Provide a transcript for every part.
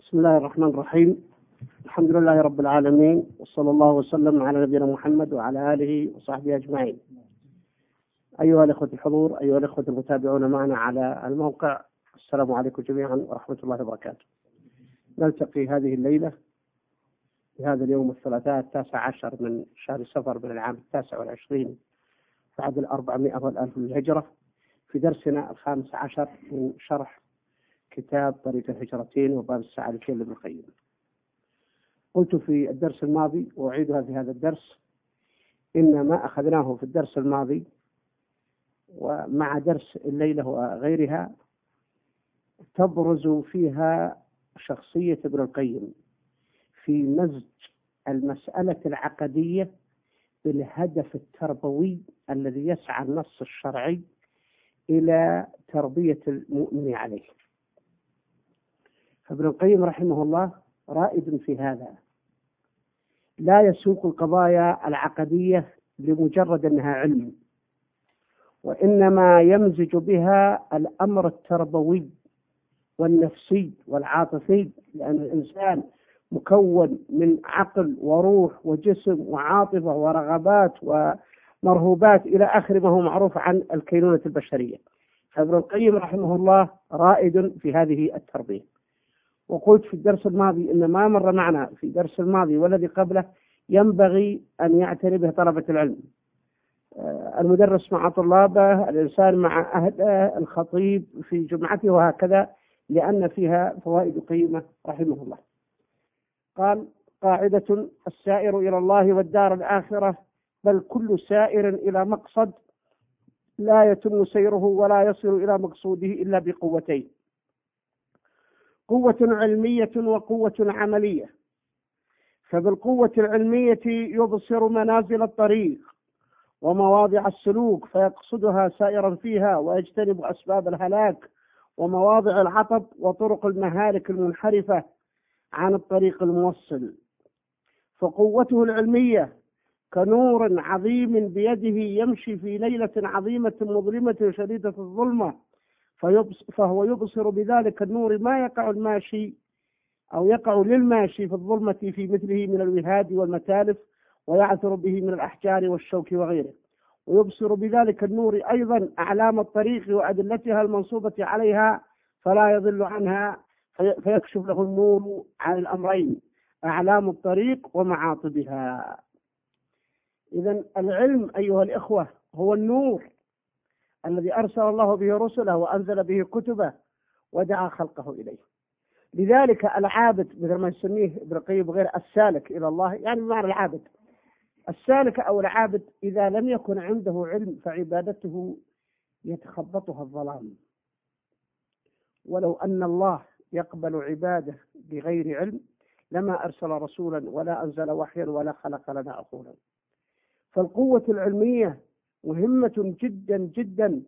بسم الله الرحمن الرحيم. الحمد لله رب العالمين، وصلى الله وسلم على نبينا محمد وعلى آله وصحبه أجمعين. أيها الأخوة الحضور، أيها الأخوة المتابعون معنا على الموقع، السلام عليكم جميعا ورحمة الله وبركاته. نلتقي هذه الليلة في هذا اليوم الثلاثاء 19 من شهر صفر من العام 29 بعد 400 والألف للهجرة، في درسنا 15 من شرح كتاب طريق الهجرتين وباب السعادتين لابن القيم. قلت في الدرس الماضي وأعيدها في هذا الدرس: إن ما أخذناه في الدرس الماضي ومع درس الليلة وغيرها تبرز فيها شخصية ابن القيم في مزج المسألة العقدية بالهدف التربوي الذي يسعى النص الشرعي إلى تربية المؤمن عليه. فابن القيم رحمه الله رائد في هذا، لا يسوق القضايا العقدية لمجرد أنها علم، وإنما يمزج بها الأمر التربوي والنفسي والعاطفي، لأن الإنسان مكون من عقل وروح وجسم وعاطفة ورغبات ومرهوبات إلى آخر ما هو معروف عن الكينونة البشرية. فابن القيم رحمه الله رائد في هذه التربية. وقلت في الدرس الماضي إن ما مر معنا في الدرس الماضي والذي قبله ينبغي أن يعتني به طلبة العلم، المدرس مع طلابه، الإنسان مع أهله، الخطيب في جمعته، وهكذا، لأن فيها فوائد قيمة رحمه الله. قال: قاعدة: السائر إلى الله والدار الآخرة، بل كل سائر إلى مقصد لا يتم سيره ولا يصل إلى مقصوده إلا بقوتين: قوة علمية وقوة عملية. فبالقوة العلمية يبصر منازل الطريق ومواضع السلوك فيقصدها سائرا فيها، ويجتنب أسباب الهلاك ومواضع العطب وطرق المهالك المنحرفة عن الطريق الموصل. فقوته العلمية كنور عظيم بيده يمشي في ليلة عظيمة مظلمة شديدة الظلمة، فهو يبصر بذلك النور ما يقع الماشي أو يقع للماشي في الظلمة في مثله من الوهاد والمتالف، ويعثر به من الأحجار والشوك وغيره. ويبصر بذلك النور أيضا أعلام الطريق وأدلتها المنصوبة عليها، فلا يضل عنها، فيكشف له النور عن الأمرين: أعلام الطريق ومعاطبها. إذن العلم أيها الإخوة هو النور الذي أرسل الله به رسله وأنزل به كتبه ودعا خلقه إليه. لذلك العابد، مثل ما يسميه ابن القيم غير السالك إلى الله، يعني بمعنى العابد، السالك أو العابد إذا لم يكن عنده علم فعبادته يتخبطها الظلام. ولو أن الله يقبل عباده بغير علم لما أرسل رسولا ولا أنزل وحيا ولا خلق لنا عقولا. فالقوة العلمية مهمة جدا جدا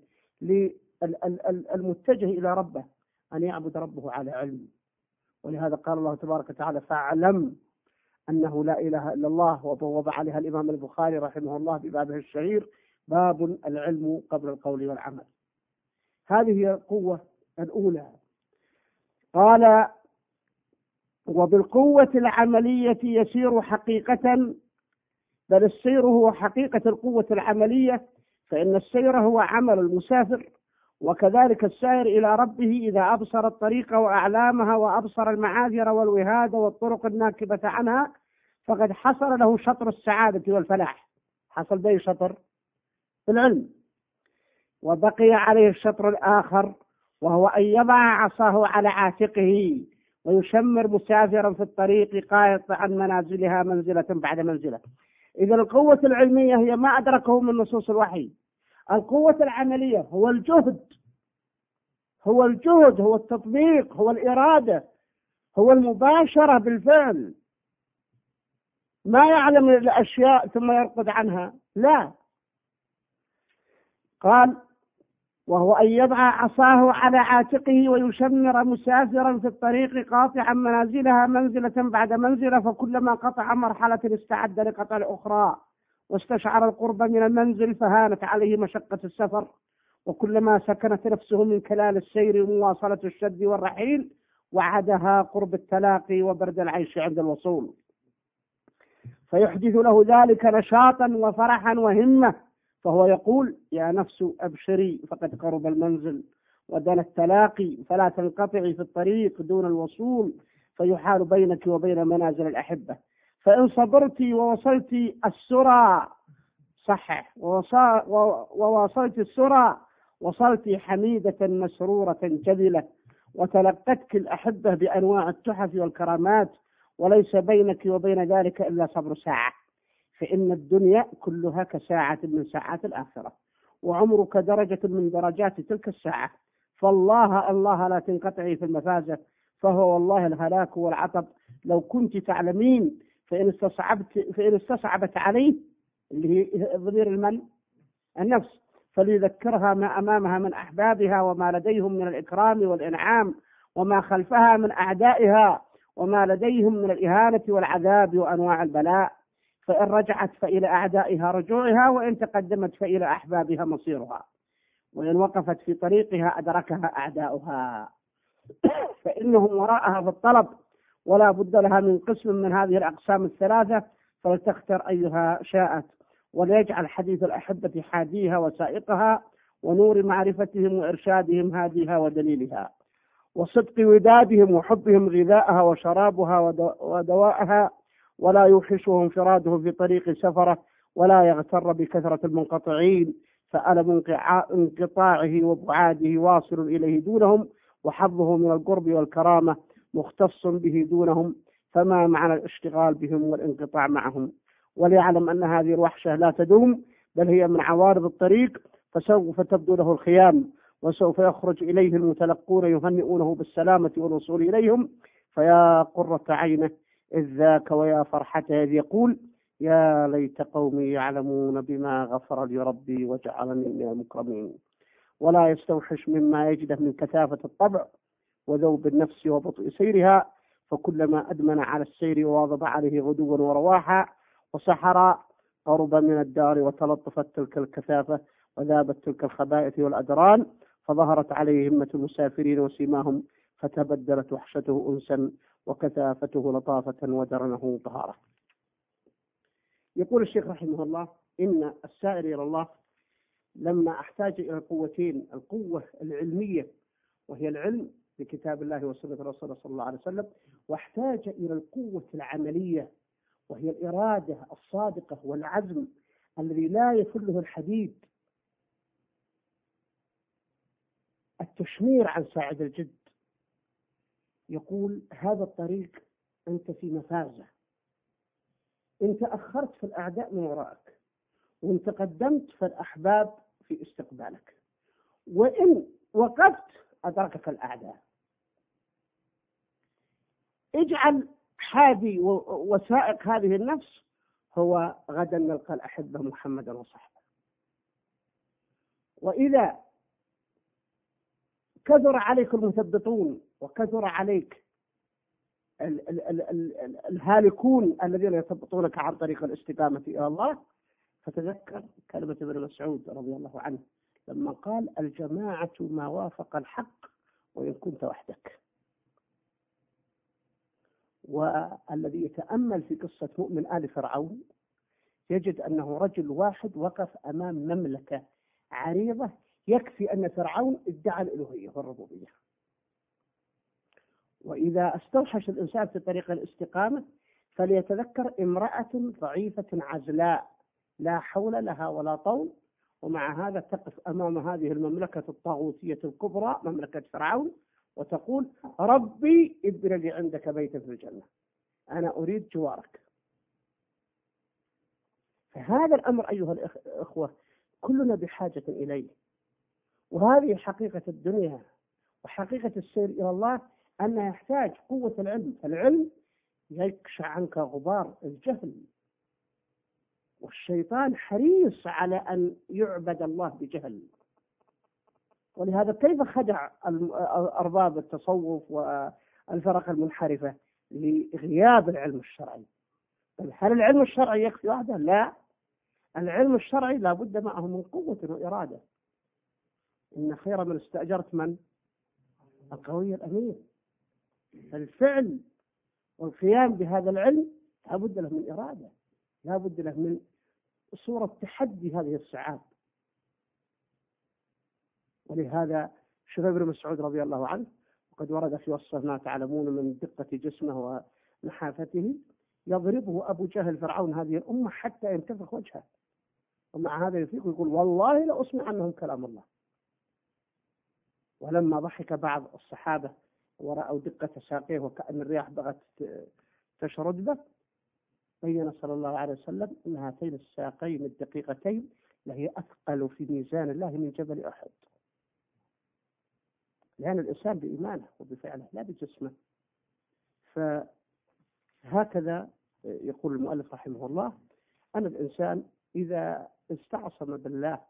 للمتجه إلى ربه، أن يعبد ربه على علم. ولهذا قال الله تبارك وتعالى: فاعلم أنه لا إله إلا الله. وبوب عليها الإمام البخاري رحمه الله ببابه الشهير: باب العلم قبل القول والعمل. هذه هي القوة الأولى. قال: وبالقوة العملية يسير حقيقة، بل السير هو حقيقة القوة العملية، فإن السير هو عمل المسافر، وكذلك السائر إلى ربه إذا أبصر الطريق وأعلامها وأبصر المعاذر والوهاد والطرق الناكبة عنها فقد حصل له شطر السعادة والفلاح. حصل به شطر العلم، وبقي عليه الشطر الآخر، وهو أن يضع عصاه على عاتقه ويشمر مسافرا في الطريق قاطعا منازلها منزلة بعد منزلة. إذا القوة العلمية هي ما أدركه من نصوص الوحي. القوة العملية هو الجهد، هو التطبيق، هو الإرادة، هو المباشرة بالفعل. ما يعلم الأشياء ثم يرقد عنها، لا. قال: وهو أن يضع عصاه على عاتقه ويشمر مسافرا في الطريق قاطعا منازلها منزلة بعد منزلة، فكلما قطع مرحلة استعد لقطع الأخرى، واستشعر القرب من المنزل فهانت عليه مشقة السفر، وكلما سكنت نفسه من كلال السير ومواصلة الشد والرحيل وعدها قرب التلاقي وبرد العيش عند الوصول، فيحدث له ذلك نشاطا وفرحا وهمة، فهو يقول: يا نفس أبشري فقد قرب المنزل ودنا التلاقي، فلا تنقطعي في الطريق دون الوصول، فيحال بينك وبين منازل الأحبة، فإن صبرت ووصلت السرى صحح وواصلت السرى وصلت حميدة مسرورة جذلة، وتلقتك الأحبة بأنواع التحف والكرامات، وليس بينك وبين ذلك إلا صبر ساعة، فإن الدنيا كلها كساعة من ساعات الآخرة، وعمرك درجة من درجات تلك الساعة، فالله لا تنقطعي في المفازة، فهو والله الهلاك والعطب لو كنت تعلمين. فإن استصعبت عليه، اللي هي ضمير المن النفس، فليذكرها ما أمامها من أحبابها وما لديهم من الإكرام والإنعام، وما خلفها من أعدائها وما لديهم من الإهانة والعذاب وأنواع البلاء، فإن رجعت فإلى أعدائها رجوعها، وإن تقدمت فإلى أحبابها مصيرها، وإن وقفت في طريقها أدركها أعداؤها، فإنهم وراءها في الطلب، ولا بد لها من قسم من هذه الأقسام الثلاثة، فلتختر أيها شاءت، وليجعل حديث الأحبة حاديها وسائقها، ونور معرفتهم وإرشادهم هاديها ودليلها، وصدق ودادهم وحبهم غذاءها وشرابها ودواءها، ولا يوحشه انفراده في طريق سفره، ولا يغتر بكثرة المنقطعين، فألم انقطاعه وبعاده واصل إليه دونهم، وحظه من القرب والكرامة مختص به دونهم، فما معنى الاشتغال بهم والانقطاع معهم؟ وليعلم أن هذه الوحشة لا تدوم، بل هي من عوارض الطريق، فسوف تبدو له الخيام، وسوف يخرج إليه المتلقون يهنئونه بالسلامة والوصول إليهم، فيا قرة عينه إذ ذاك ويا فرحته إذ يقول: يا ليت قومي يعلمون بما غفر لي ربي وجعلني من المكرمين. ولا يستوحش مما يجده من كثافة الطبع وذوب النفس وبطء سيرها، فكلما أدمن على السير وواظب عليه غدوا ورواحا وسحرا قرب من الدار، وتلطفت تلك الكثافة وذابت تلك الخبائث والأدران، فظهرت عليه همة المسافرين وسيماهم، فتبدلت وحشته أنسا وكثافته لطافة ودرنه طهارة. يقول الشيخ رحمه الله: إن السائر إلى الله لما أحتاج إلى القوتين، القوة العلمية وهي العلم بكتاب الله وسنة رسوله صلى الله عليه وسلم، واحتاج إلى القوة العملية وهي الإرادة الصادقة والعزم الذي لا يفله الحديد، التشمير عن ساعد الجد. يقول: هذا الطريق أنت في مفازة، إن تأخرت فالأعداء من وراءك، وإن تقدمت فالأحباب في استقبالك، وإن وقفت أدركك الأعداء. اجعل حادي وسائق هذه النفس هو غدا نلقى الأحبة محمدا وصحبه. وإذا كثر عليك المثبطون وكثر عليك الهالكون الذين يثبطونك عن طريق الاستقامة إلى الله، فتذكر كلمة ابن مسعود رضي الله عنه لما قال: الجماعة ما وافق الحق وإن كنت وحدك. والذي يتأمل في قصة مؤمن آل فرعون يجد أنه رجل واحد وقف أمام مملكة عريضة، يكفي أن فرعون ادعى الألوهية والربوبية. وإذا استوحش الإنسان في طريق الاستقامة فليتذكر امرأة ضعيفة عزلاء لا حول لها ولا طول، ومع هذا تقف أمام هذه المملكة الطاغوتية الكبرى مملكة فرعون وتقول: ربي ابن لي عندك بيتا في الجنة، أنا أريد جوارك. فهذا الأمر أيها الأخوة كلنا بحاجة إليه، وهذه حقيقة الدنيا وحقيقة السير إلى الله، أنه يحتاج قوة العلم. فالعلم يكشع عنك غبار الجهل، والشيطان حريص على أن يعبد الله بجهل. ولهذا كيف خدع أرباب التصوف والفرق المنحرفة لغياب العلم الشرعي؟ هل العلم الشرعي يكفي وحده؟ لا، العلم الشرعي لا بد معه من قوة وإرادة. إن خير من استأجرت من؟ القوي الأمين. الفعل والقيام بهذا العلم لا بد له من إرادة، لا بد له من صورة تحدي هذه الصعاب. ولهذا شوف ابن مسعود رضي الله عنه وقد ورد في وصفه ما تعلمون من دقة جسمه ونحافته، يضربه أبو جهل فرعون هذه الأمة حتى ينتفخ وجهه، ومع هذا يفيق يقول والله لأسمع عنهم كلام الله. ولما ضحك بعض الصحابة ورأوا دقة ساقيه وكأن الرياح بغت تشرد به، بين صلى الله عليه وسلم أن هاتين الساقين الدقيقتين لهي أثقل في ميزان الله من جبل أحد، لأن الإنسان بإيمانه وبفعله لا بجسمه. فهكذا يقول المؤلف رحمه الله أن الإنسان إذا استعصم بالله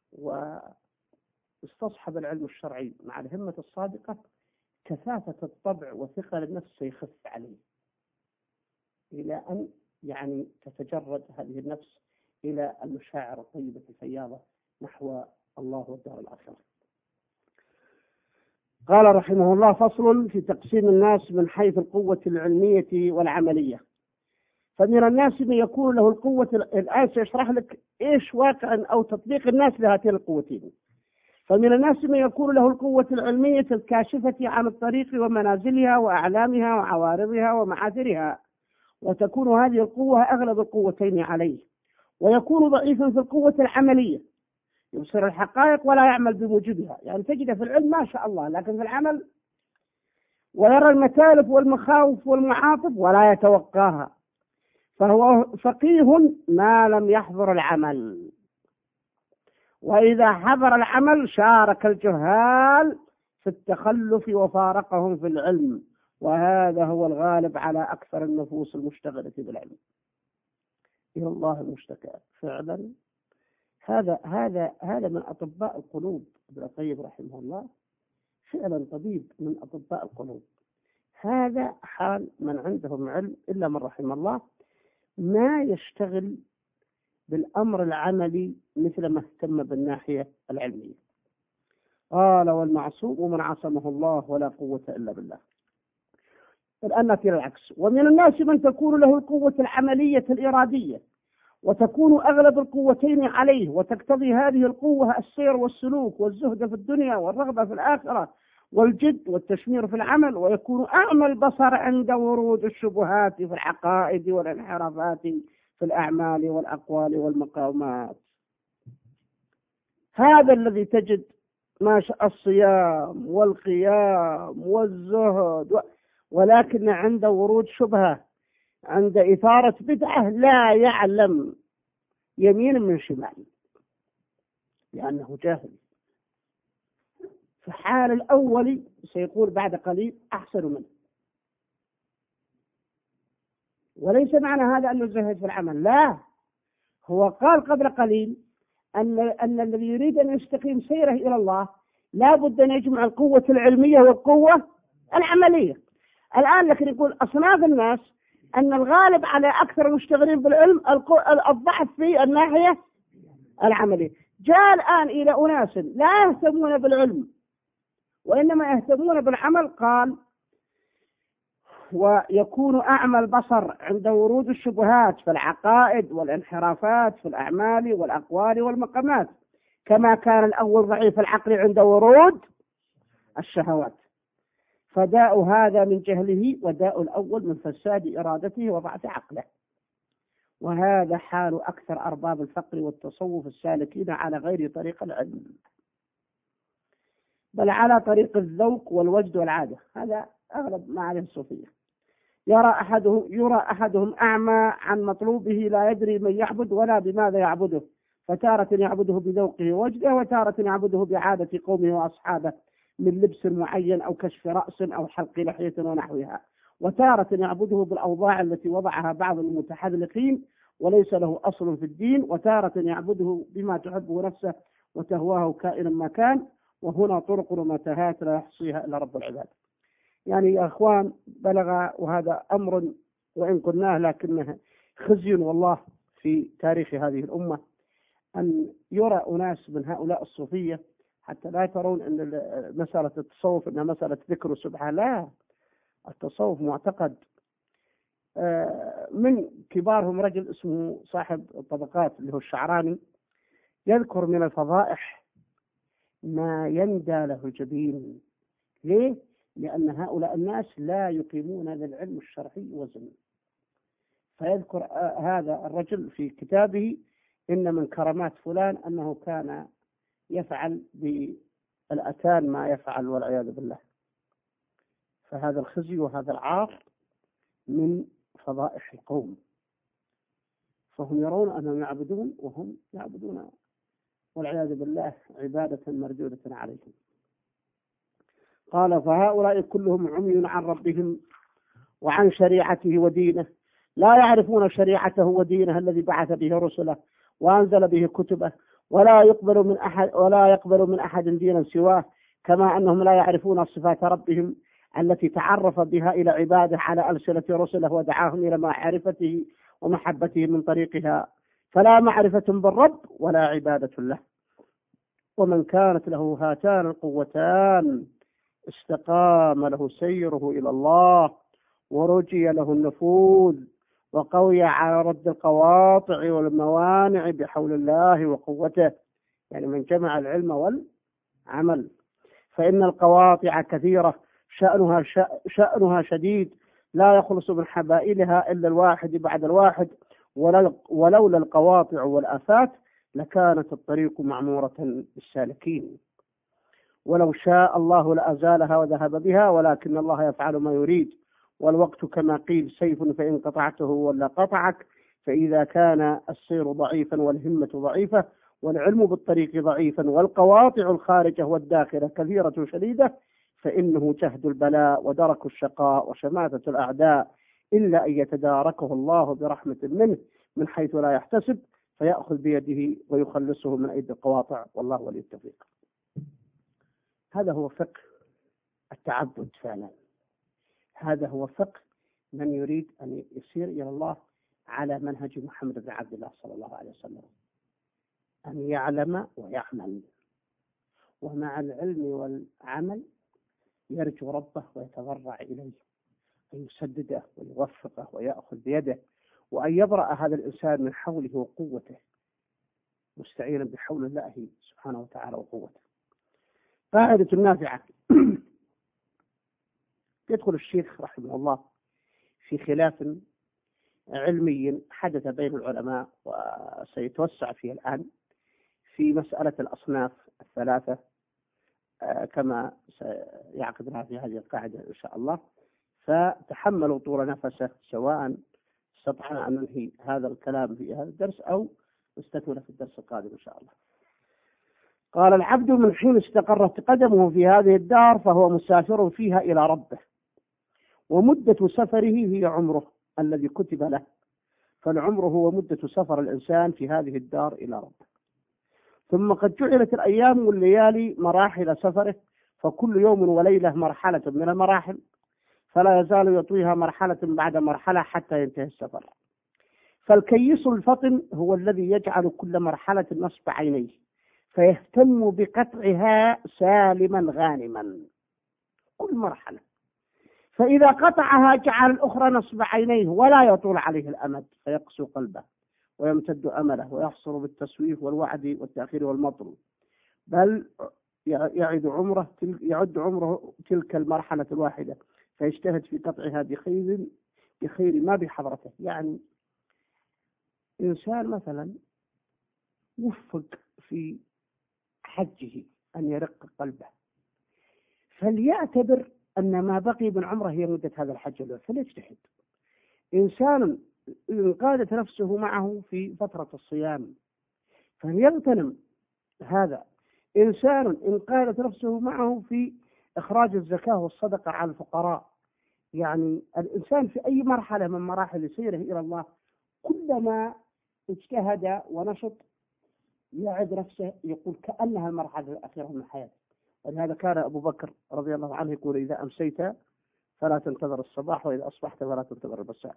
واستصحب العلم الشرعي مع الهمة الصادقة، كثافة الطبع وثقل النفس سيخف عليه، إلى أن يعني تتجرد هذه النفس إلى المشاعر الطيبة الفياضة نحو الله والدار الآخرة. قال رحمه الله: فصل في تقسيم الناس من حيث القوة العلمية والعملية. فمن الناس من يكون له القوة، الآن سيشرح لك إيش واقع أو تطبيق الناس لهاتين القوتين. فمن الناس من يكون له القوة العلمية الكاشفة عن الطريق ومنازلها وأعلامها وعوارضها ومعاذرها، وتكون هذه القوة أغلب القوتين عليه، ويكون ضعيفا في القوة العملية، يبصر الحقائق ولا يعمل بموجبها، يعني تجد في العلم ما شاء الله لكن في العمل، ويرى المتالف والمخاوف والمعاطف ولا يتوقاها، فهو فقيه ما لم يحضر العمل، وإذا حضر العمل شارك الجهال في التخلف وفارقهم في العلم، وهذا هو الغالب على أكثر النفوس المشتغلة بالعلم. إلى الله المشتكى فعلا. هذا من أطباء القلوب. ابن القيم رحمه الله فعلا طبيب من أطباء القلوب. هذا حال من عندهم علم إلا من رحم الله، ما يشتغل بالأمر العملي مثل ما اهتم بالناحية العلمية. قال: والمعصوم من عصمه الله ولا قوة إلا بالله. الآن نأتي العكس. ومن الناس من تكون له القوة العملية الإرادية، وتكون أغلب القوتين عليه، وتقتضي هذه القوة السير والسلوك والزهد في الدنيا والرغبة في الآخرة والجد والتشمير في العمل، ويكون أعمى البصر عند ورود الشبهات في العقائد والانحرافات في الأعمال والأقوال والمقامات. هذا الذي تجد ما شاء الصيام والقيام والزهد، ولكن عند ورود شبهة، عند إثارة بدعة، لا يعلم يمين من شمال لأنه جاهل. في حال الأول سيقول بعد قليل أحسن منه. وليس معنى هذا أنه زهد في العمل، لا، هو قال قبل قليل أن الذي يريد أن يستقيم سيره إلى الله لا بد أن يجمع القوة العلمية والقوة العملية. الآن لكن يقول أصناف الناس أن الغالب على أكثر المشتغلين بالعلم الضعف في الناحية العملية. جاء الآن إلى أناس لا يهتمون بالعلم وإنما يهتمون بالعمل، قال: ويكون أعمى البصر عند ورود الشبهات في العقائد والانحرافات في الأعمال والأقوال والمقامات، كما كان الأول ضعيف العقل عند ورود الشهوات. فداء هذا من جهله، وداء الأول من فساد إرادته وضعف عقله. وهذا حال أكثر أرباب الفقر والتصوف السالكين على غير طريق العلم، بل على طريق الذوق والوجد والعادة. هذا أغلب ما عليه الصوفية. يرى أحدهم أعمى عن مطلوبه، لا يدري من يعبد ولا بماذا يعبده، فتارة يعبده بذوقه ووجده، وتارة يعبده بعادة قومه وأصحابه من لبس معين أو كشف رأس أو حلق لحية ونحوها، وتارة يعبده بالأوضاع التي وضعها بعض المتحذلقين وليس له أصل في الدين، وتارة يعبده بما تحبه نفسه وتهواه كائنا ما كان. وهنا طرق ومتاهات لا يحصيها إلا رب العباد. يعني يا أخوان بلغ، وهذا أمر وإن قلناه لكنه خزي والله في تاريخ هذه الأمة، أن يرى أناس من هؤلاء الصوفية حتى لا ترون أن مسألة التصوف أنها مسألة ذكر وسبحة، لا، التصوف معتقد. من كبارهم رجل اسمه صاحب الطبقات اللي هو الشعراني، يذكر من الفضائح ما يندى له الجبين. ليه؟ لأن هؤلاء الناس لا يقيمون للعلم الشرعي وزن. فيذكر هذا الرجل في كتابه إن من كرامات فلان أنه كان يفعل بالأتان ما يفعل والعياذ بالله. فهذا الخزي وهذا العار من فضائح القوم، فهم يرون أنهم يعبدون وهم يعبدون والعياذ بالله عبادة مردودة عليهم. قال فهؤلاء كلهم عمي عن ربهم وعن شريعته ودينه، لا يعرفون شريعته ودينه الذي بعث به رسله وأنزل به كتبه، ولا يقبل من أحد دينا سواه، كما أنهم لا يعرفون صفات ربهم التي تعرف بها إلى عباده على ألسنة رسله ودعاهم إلى معرفته ومحبته من طريقها، فلا معرفة بالرب ولا عبادة له. ومن كانت له هاتان القوتان استقام له سيره إلى الله ورجي له النفوذ وقوي على رد القواطع والموانع بحول الله وقوته، يعني من جمع العلم والعمل. فإن القواطع كثيرة شأنها شديد، لا يخلص من حبائلها إلا الواحد بعد الواحد، ولولا القواطع والآفات لكانت الطريق معمورة بالسالكين، ولو شاء الله لأزالها وذهب بها، ولكن الله يفعل ما يريد. والوقت كما قيل سيف فإن قطعته ولا قطعك، فإذا كان السير ضعيفا والهمة ضعيفة والعلم بالطريق ضعيفا والقواطع الخارجة والداخلة كثيرة شديدة، فإنه جهد البلاء ودرك الشقاء وشماتة الأعداء، إلا أن يتداركه الله برحمة منه من حيث لا يحتسب، فيأخذ بيده ويخلصه من أيدي القواطع، والله ولي التوفيق. هذا هو فقه التعبد فعلا، هذا هو فقه من يريد أن يسير إلى الله على منهج محمد بن عبد الله صلى الله عليه وسلم، أن يعلم ويعمل، ومع العلم والعمل يرجو ربه ويتضرع إليه أن يسدده ويوفقه ويأخذ بيده، وأن يبرأ هذا الإنسان من حوله وقوته مستعينا بحول الله سبحانه وتعالى وقوته. قاعدة نافعة. يدخل الشيخ رحمه الله في خلاف علمي حدث بين العلماء وسيتوسع فيه الآن في مسألة الأصناف الثلاثة، كما سيعقدنا في هذه القاعدة إن شاء الله. فتحملوا طول نفسه، سواء استطعنا أن ننهي هذا الكلام في هذا الدرس أو نستكمل في الدرس القادم إن شاء الله. قال العبد من حين استقرت قدمه في هذه الدار فهو مسافر فيها إلى ربه، ومدة سفره هي عمره الذي كتب له، فالعمر هو مدة سفر الإنسان في هذه الدار إلى ربه. ثم قد جعلت الأيام والليالي مراحل سفره، فكل يوم وليلة مرحلة من المراحل، فلا يزال يطويها مرحلة بعد مرحلة حتى ينتهي السفر. فالكيس الفطن هو الذي يجعل كل مرحلة نصب عينيه، فيهتم بقطعها سالما غانما كل مرحلة، فإذا قطعها جعل الأخرى نصب عينيه ولا يطول عليه الأمد، فيقسو قلبه ويمتد أمله ويحصر بالتسويف والوعد والتأخير والمطل، بل يعد عمره تلك المرحلة الواحدة، فيجتهد في قطعها بخير ما بحضرته. يعني إنسان مثلا وفق في حجه أن يرق قلبه، فليعتبر أن ما بقي من عمره هي مدة هذا الحج، فليجتهد. إنسان انقادت نفسه معه في فترة الصيام فليغتنم هذا. إنسان انقادت نفسه معه في إخراج الزكاة والصدقة على الفقراء. يعني الإنسان في أي مرحلة من مراحل سيره إلى الله كلما اجتهد ونشط يعد نفسه، يقول كأنها المرحلة الأخيرة من حياته. ولهذا كان أبو بكر رضي الله عنه يقول إذا أمسيت فلا تنتظر الصباح، وإذا أصبحت فلا تنتظر المساء.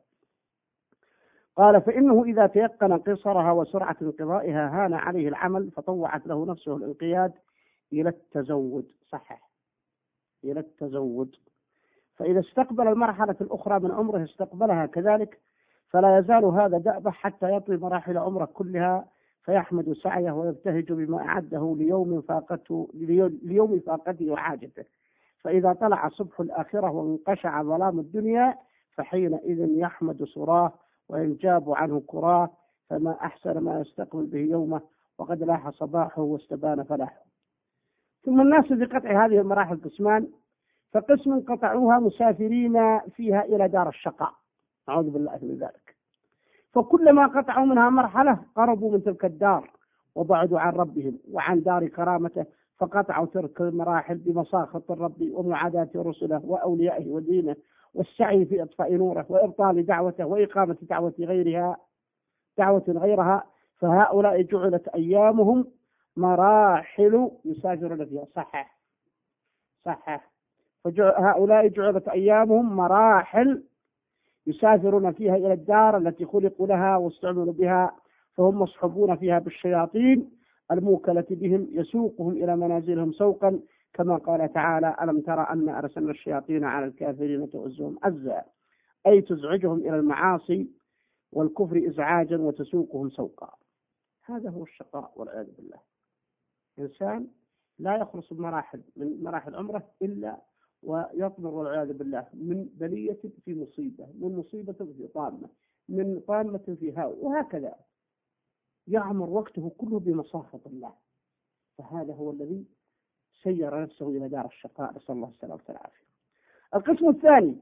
قال فإنه إذا تيقن قصرها وسرعة انقضائها هان عليه العمل، فطوعت له نفسه الانقياد إلى التزود. صحح، إلى التزود. فإذا استقبل المرحلة الأخرى من عمره استقبلها كذلك، فلا يزال هذا دأبه حتى يطوي مراحل عمره كلها، فيحمد سعيه ويبتهج بما أعده ليوم فاقته وحاجته. فإذا طلع صبح الآخرة وانقشع ظلام الدنيا فحينئذ يحمد صراه وينجاب عنه كراه، فما أحسن ما يستقبل به يومه، وقد لاح صباحه واستبان فلاحه. ثم الناس في قطع هذه المراحل قسمان، فقسم قطعوها مسافرين فيها إلى دار الشقاء، أعوذ بالله من ذلك، فكلما قطعوا منها مرحلة قربوا من تلك الدار وبعدوا عن ربهم وعن دار كرامته، فقطعوا تلك المراحل بمساخط الرب ومعاداة رسله وأوليائه ودينه، والسعي في إطفاء نوره وإبطال دعوته وإقامة دعوة غيرها. فهؤلاء جعلت أيامهم مراحل يسافرون فيها. صحح. فهؤلاء جعلت أيامهم مراحل يسافرون فيها إلى الدار التي خلقوا لها واستعملوا بها، فهم مصحوبون فيها بالشياطين الموكلة بهم يسوقهم إلى منازلهم سوقا، كما قال تعالى: ألم ترى أن أرسلنا الشياطين على الكافرين تؤزهم أزا، أي تزعجهم إلى المعاصي والكفر إزعاجا وتسوقهم سوقا. هذا هو الشقاء والعياذ بالله. إنسان لا يخلص من مراحل عمره إلا ويطمر والعياذ بالله من بلية في مصيبة، من مصيبة في طامة، من طامة في هاوي، وهكذا يعمر وقته كله بمصاخة الله. فهذا هو الذي سير نفسه إلى دار الشقاء، نسأل الله السلامة والعافية. القسم الثاني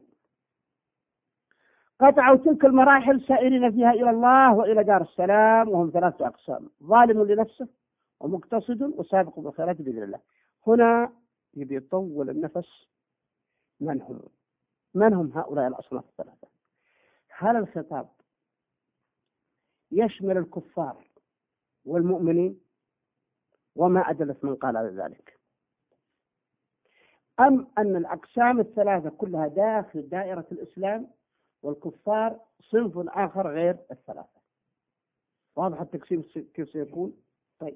قطعوا تلك المراحل سائرين فيها إلى الله وإلى دار السلام، وهم 3 أقسام: ظالم لنفسه ومقتصد وسابق بالخيرات بإذن الله. هنا يبي يطول النفس. من هم هؤلاء الأصناف الثلاثة؟ هل الخطاب يشمل الكفار والمؤمنين وما أدلة من قال على ذلك، أم أن الأقسام الثلاثة كلها داخل دائرة الإسلام والكفار صنف آخر غير الثلاثة؟ واضح التقسيم كيف سيكون؟ طيب،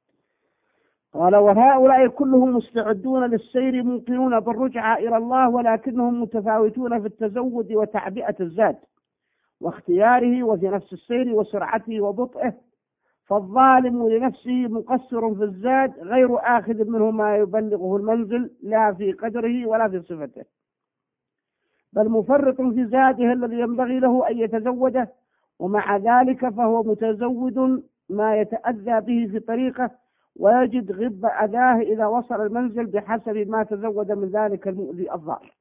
قال: وهؤلاء كلهم مستعدون للسير موقنون بالرجعة إلى الله، ولكنهم متفاوتون في التزود وتعبئة الزاد واختياره وفي نفس السير وسرعته وبطئه. فالظالم لنفسه مقصر في الزاد غير آخذ منه ما يبلغه المنزل، لا في قدره ولا في صفته، بل مفرط في زاده الذي ينبغي له أن يتزوده، ومع ذلك فهو متزود ما يتأذى به في طريقه ويجد غب أذاه إذا وصل المنزل بحسب ما تزود من ذلك المؤذي الضار.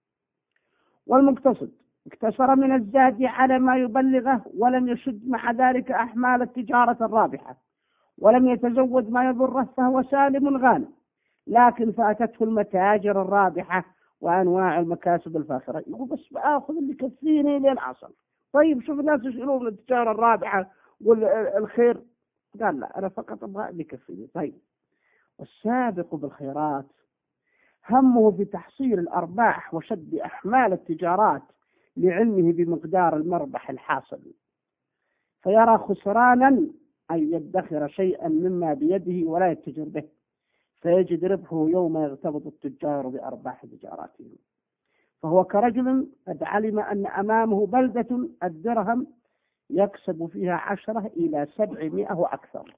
والمقتصد اقتصر من الزاد على ما يبلغه ولم يشد مع ذلك أحمال التجارة الرابحة ولم يتزود ما يضره، فهو سالم غانم، لكن فاتته المتاجر الرابحة وأنواع المكاسب الفاخرة. يقول: بس بأخذ اللي يكفيني لين أصل. طيب شوف الناس يشيلون التجارة الرابحة والخير، قال: لا، أنا فقط أبغى اللي يكفيني. طيب، والسابق بالخيرات همه بتحصيل الأرباح وشد أحمال التجارات لعلمه بمقدار المربح الحاصل، فيرى خسرانا أن يدخر شيئا مما بيده ولا يتجر به، فيجد ربحه يوم يغتبط التجار بأرباح تجاراتهم. فهو كرجل قد علم أن أمامه بلدة الدرهم يكسب فيها 10 إلى 700 وأكثر،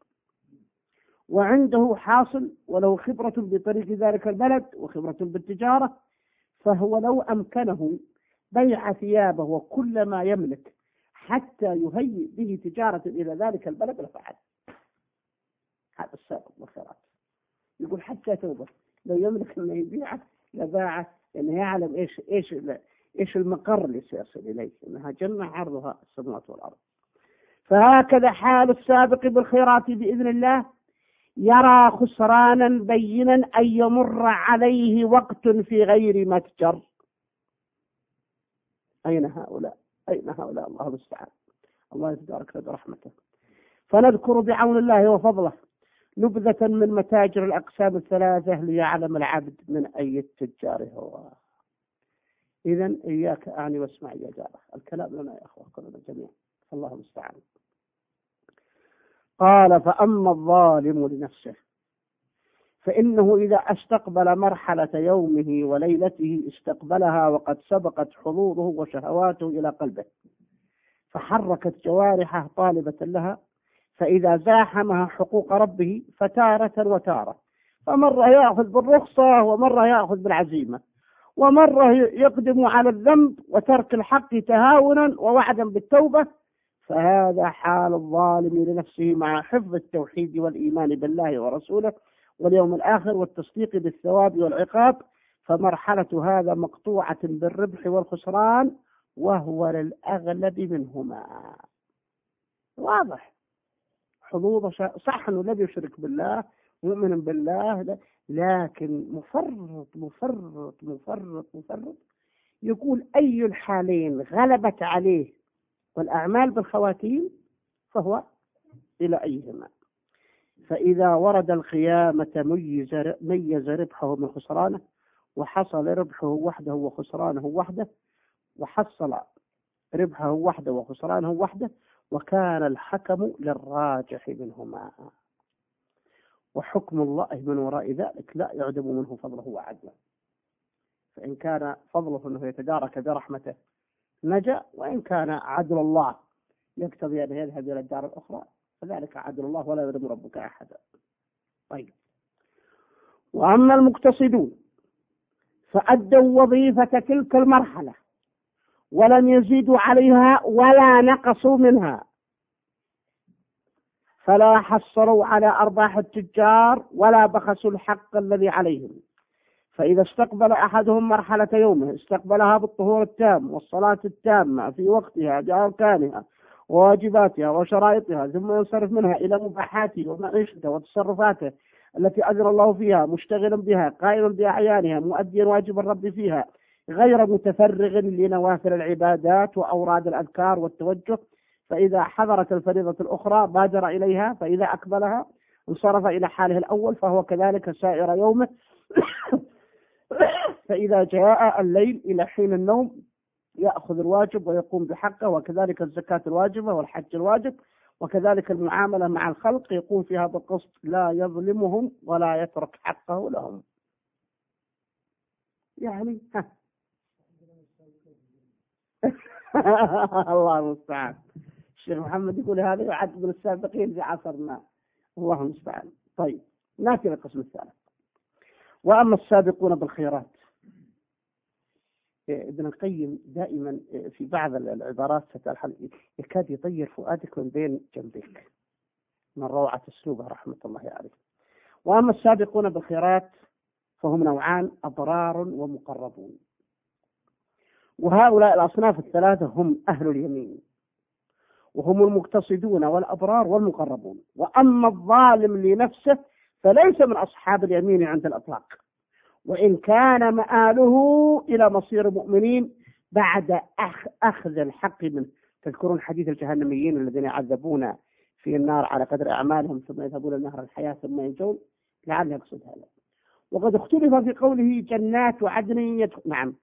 وعنده حاصل وله خبرة بطريق ذلك البلد وخبرة بالتجارة، فهو لو أمكنه بيع ثيابه وكل ما يملك حتى يهيئ به تجارة إلى ذلك البلد لفعل. هذا السابق بالخيرات. يقول حتى توبة لو يملك أن يبيعه لباعه، لأنه يعلم إيش المقر اللي سيصل إليه، إنها جنة عرضها السماوات والأرض. فهكذا حال السابق بالخيرات بإذن الله، يرى خسرانا بينا أن يمر عليه وقت في غير متجر. أين هؤلاء الله المستعان، الله يتبارك برحمته. فنذكر بعون الله وفضله نبذة من متاجر الأقسام الثلاثة ليعلم العبد من أي التجار هو. إذن إياك أعني واسمع يا جاره، الكلام لنا يا أخوة كلنا جميعا، الله المستعان. قال: فأما الظالم لنفسه فإنه إذا استقبل مرحلة يومه وليلته استقبلها وقد سبقت حظوظه وشهواته إلى قلبه، فحركت جوارحه طالبة لها، فإذا زاحمها حقوق ربه فتارة وتارة، فمرة يأخذ بالرخصة ومرة يأخذ بالعزيمة، ومرة يقدم على الذنب وترك الحق تهاونا ووعدا بالتوبة. فهذا حال الظالم لنفسه مع حفظ التوحيد والإيمان بالله ورسوله واليوم الآخر والتصديق بالثواب والعقاب، فمرحلة هذا مقطوعة بالربح والخسران، وهو للأغلب منهما. واضح حظوظ صح أنه الذي يشرك بالله مؤمن بالله، لكن مفرط يقول أي الحالين غلبت عليه والأعمال بالخواتيم فهو إلى أيهما. فإذا ورد القيامة ميز ربحه من خسرانه، وحصل ربحه وحده وخسرانه وحده، وحصل ربحه وحده وخسرانه وحده، وكان الحكم للراجح منهما. وحكم الله من وراء ذلك لا يعدم منه فضله وعدله، فإن كان فضله أنه يتدارك برحمته نجا، وإن كان عدل الله يقتضي أن يذهب إلى الدار الأخرى فذلك عدل الله ولا يظلم ربك أحدا. طيب، وأما المقتصدون فأدوا وظيفة تلك المرحلة ولم يزيدوا عليها ولا نقصوا منها، فلا حصلوا على أرباح التجار ولا بخسوا الحق الذي عليهم. فإذا استقبل أحدهم مرحلة يومه استقبلها بالطهور التام والصلاة التامة في وقتها بأركانها وواجباتها وشرائطها، ثم ينصرف منها إلى مباحاته ومعيشته وتصرفاته التي أذن الله فيها، مشتغلا بها قائما بأعيانها، مؤديا واجب الرب فيها، غير متفرغ لنوافل العبادات وأوراد الأذكار والتوجه. فإذا حضرت الفريضة الأخرى بادر إليها، فإذا أقبلها انصرف إلى حاله الأول فهو كذلك سائر يومه. فإذا جاء الليل إلى حين النوم يأخذ الواجب ويقوم بحقه، وكذلك الزكاة الواجبة والحج الواجب، وكذلك المعاملة مع الخلق يقوم فيها بالقسط لا يظلمهم ولا يترك حقه لهم. يعني الله المستعان. الشيخ محمد يقول هذا يعد من السابقين في عصرنا، الله المستعان. طيب، نأتي للقسم الثالث. وأما السابقون بالخيرات، ابن القيم دائما في بعض العبارات يكاد يطير فؤادك من بين جنبيك من روعة أسلوبه رحمة الله عليه. وأما السابقون بالخيرات فهم نوعان: أبرار ومقربون. وهؤلاء الأصناف الثلاثة هم أهل اليمين، وهم المقتصدون والأبرار والمقربون. وأما الظالم لنفسه فليس من أصحاب اليمين عند الإطلاق، وإن كان مآله إلى مصير المؤمنين بعد أخذ الحق منه. تذكرون حديث الجهنميين الذين يعذبون في النار على قدر أعمالهم ثم يذهبون نهر الحياة ثم ينجون، لعل يقصد هذا. وقد اختلف في قوله جنات عدن نعم.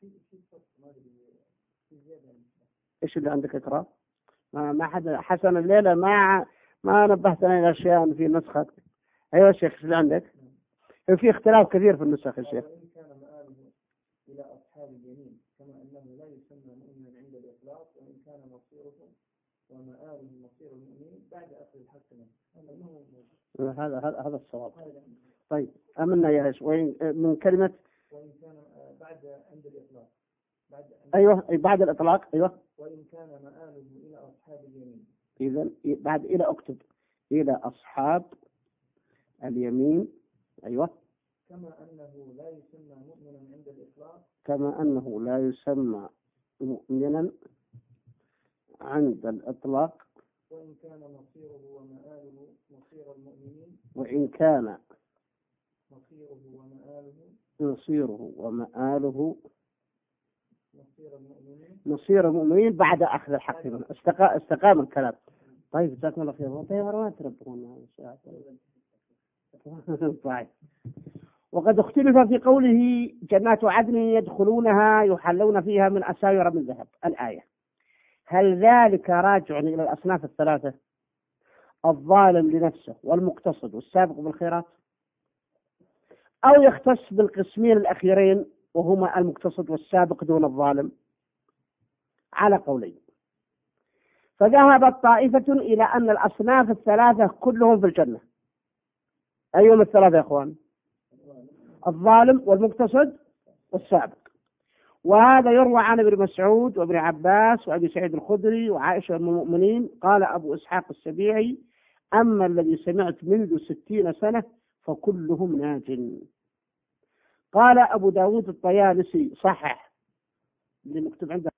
إيش اللي عندك اقرأ؟ ما حد حسن الليلة ما نبهتنا إلى أشياء في نسخة. أيوة يا شيخ، إيش اللي عندك؟ في اختلاف كثير في النسخ يا شيخ. وإن كان مآله إلى أصحاب اليمين كما أنه لا يسمى مؤمنا عند الإطلاق، وإن كان مصيره ومآله مصير المؤمنين بعد أخذ الحق منه. هذا الصواب. طيب، أمنا يا إيش من كلمة وإن كان بعد عند الإطلاق أيوة بعد الإطلاق. أيوة، وإن كان مآله إلى أصحاب اليمين. إذن بعد إلى أكتب إلى أصحاب اليمين. أيوة، كما أنه لا يسمى مؤمنا عند الإطلاق. كما أنه لا يسمى مؤمنا عند الإطلاق. وإن كان مصيره ومآله مصير المؤمنين. وإن كان مصيره ومآله مصير المؤمنين بعد أخذ الحق منه. استقام الكلام. طيب، جزاكم الله خير. طيب، ما تربون طيب. وقد اختلف في قوله جنات عدن يدخلونها يحلون فيها من أساور من ذهب الآية، هل ذلك راجع إلى الأصناف الثلاثة: الظالم لنفسه والمقتصد والسابق بالخيرات، أو يختص بالقسمين الأخيرين وهما المقتصد والسابق دون الظالم، على قولين. فذهبت طائفة إلى أن الأصناف الثلاثة كلهم في الجنة. أيهم الثلاثة يا أخوان؟ الظالم والمقتصد والسابق. وهذا يروى عن ابن مسعود وابن عباس وأبي سعيد الخدري وعائشة أم المؤمنين. قال أبو إسحاق السبيعي: أما الذي سمعت منذ 60 سنة فكلهم ناج. قال أبو داود الطيالسي: صحح اللي مكتوب عنده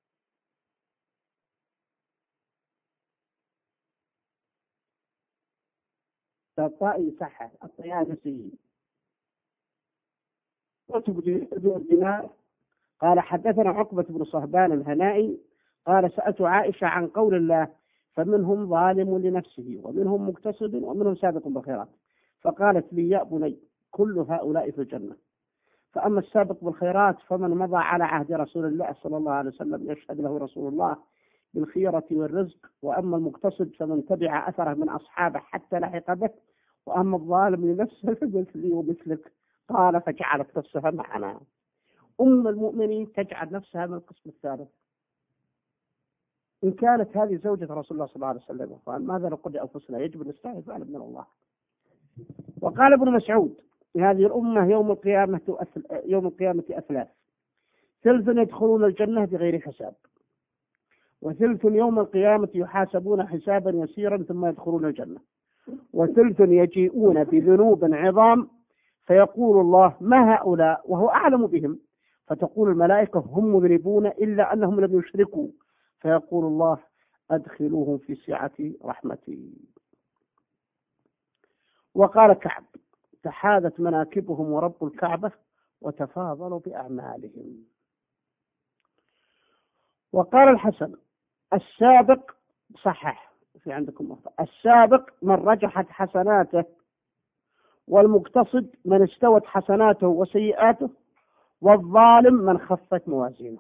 الطائي، صحح الطيالسي. قال حدثنا عقبة بن صهبان الهنائي قال: سألت عائشة عن قول الله: فمنهم ظالم لنفسه ومنهم مقتصد ومنهم سابق بالخيرات، فقالت لي: يا بني كل هؤلاء في الجنة، فأما السابق بالخيرات فمن مضى على عهد رسول الله صلى الله عليه وسلم يشهد له رسول الله بالخيرة والرزق، وأما المقتصد فمن تبع أثره من أصحابه حتى لحق به، وأما الظالم لنفسه فمثلي ومثلك. قال: فجعلت نفسها معنا. أم المؤمنين تجعل نفسها من القسم الثالث. إن كانت هذه زوجة رسول الله صلى الله عليه وسلم ماذا نقول لأنفسنا؟ يجب أن نستعين فعلا من الله. وقال ابن مسعود: هذه الأمة يوم القيامة أثلاث: ثلث يدخلون الجنة بغير حساب، وثلث يوم القيامة يحاسبون حسابا يسيرا ثم يدخلون الجنة، وثلث يجيئون بذنوب عظام فيقول الله: ما هؤلاء؟ وهو أعلم بهم، فتقول الملائكة: هم مذنبون إلا أنهم لم يشركوا، فيقول الله: أدخلوهم في سعة رحمتي. وقال كعب: تحاذت مناكبهم ورب الكعبة وتفاضلوا بأعمالهم. وقال الحسن: السابق، صحح في عندكم مخطئ، السابق من رجحت حسناته، والمقتصد من استوت حسناته وسيئاته، والظالم من خفت موازينه.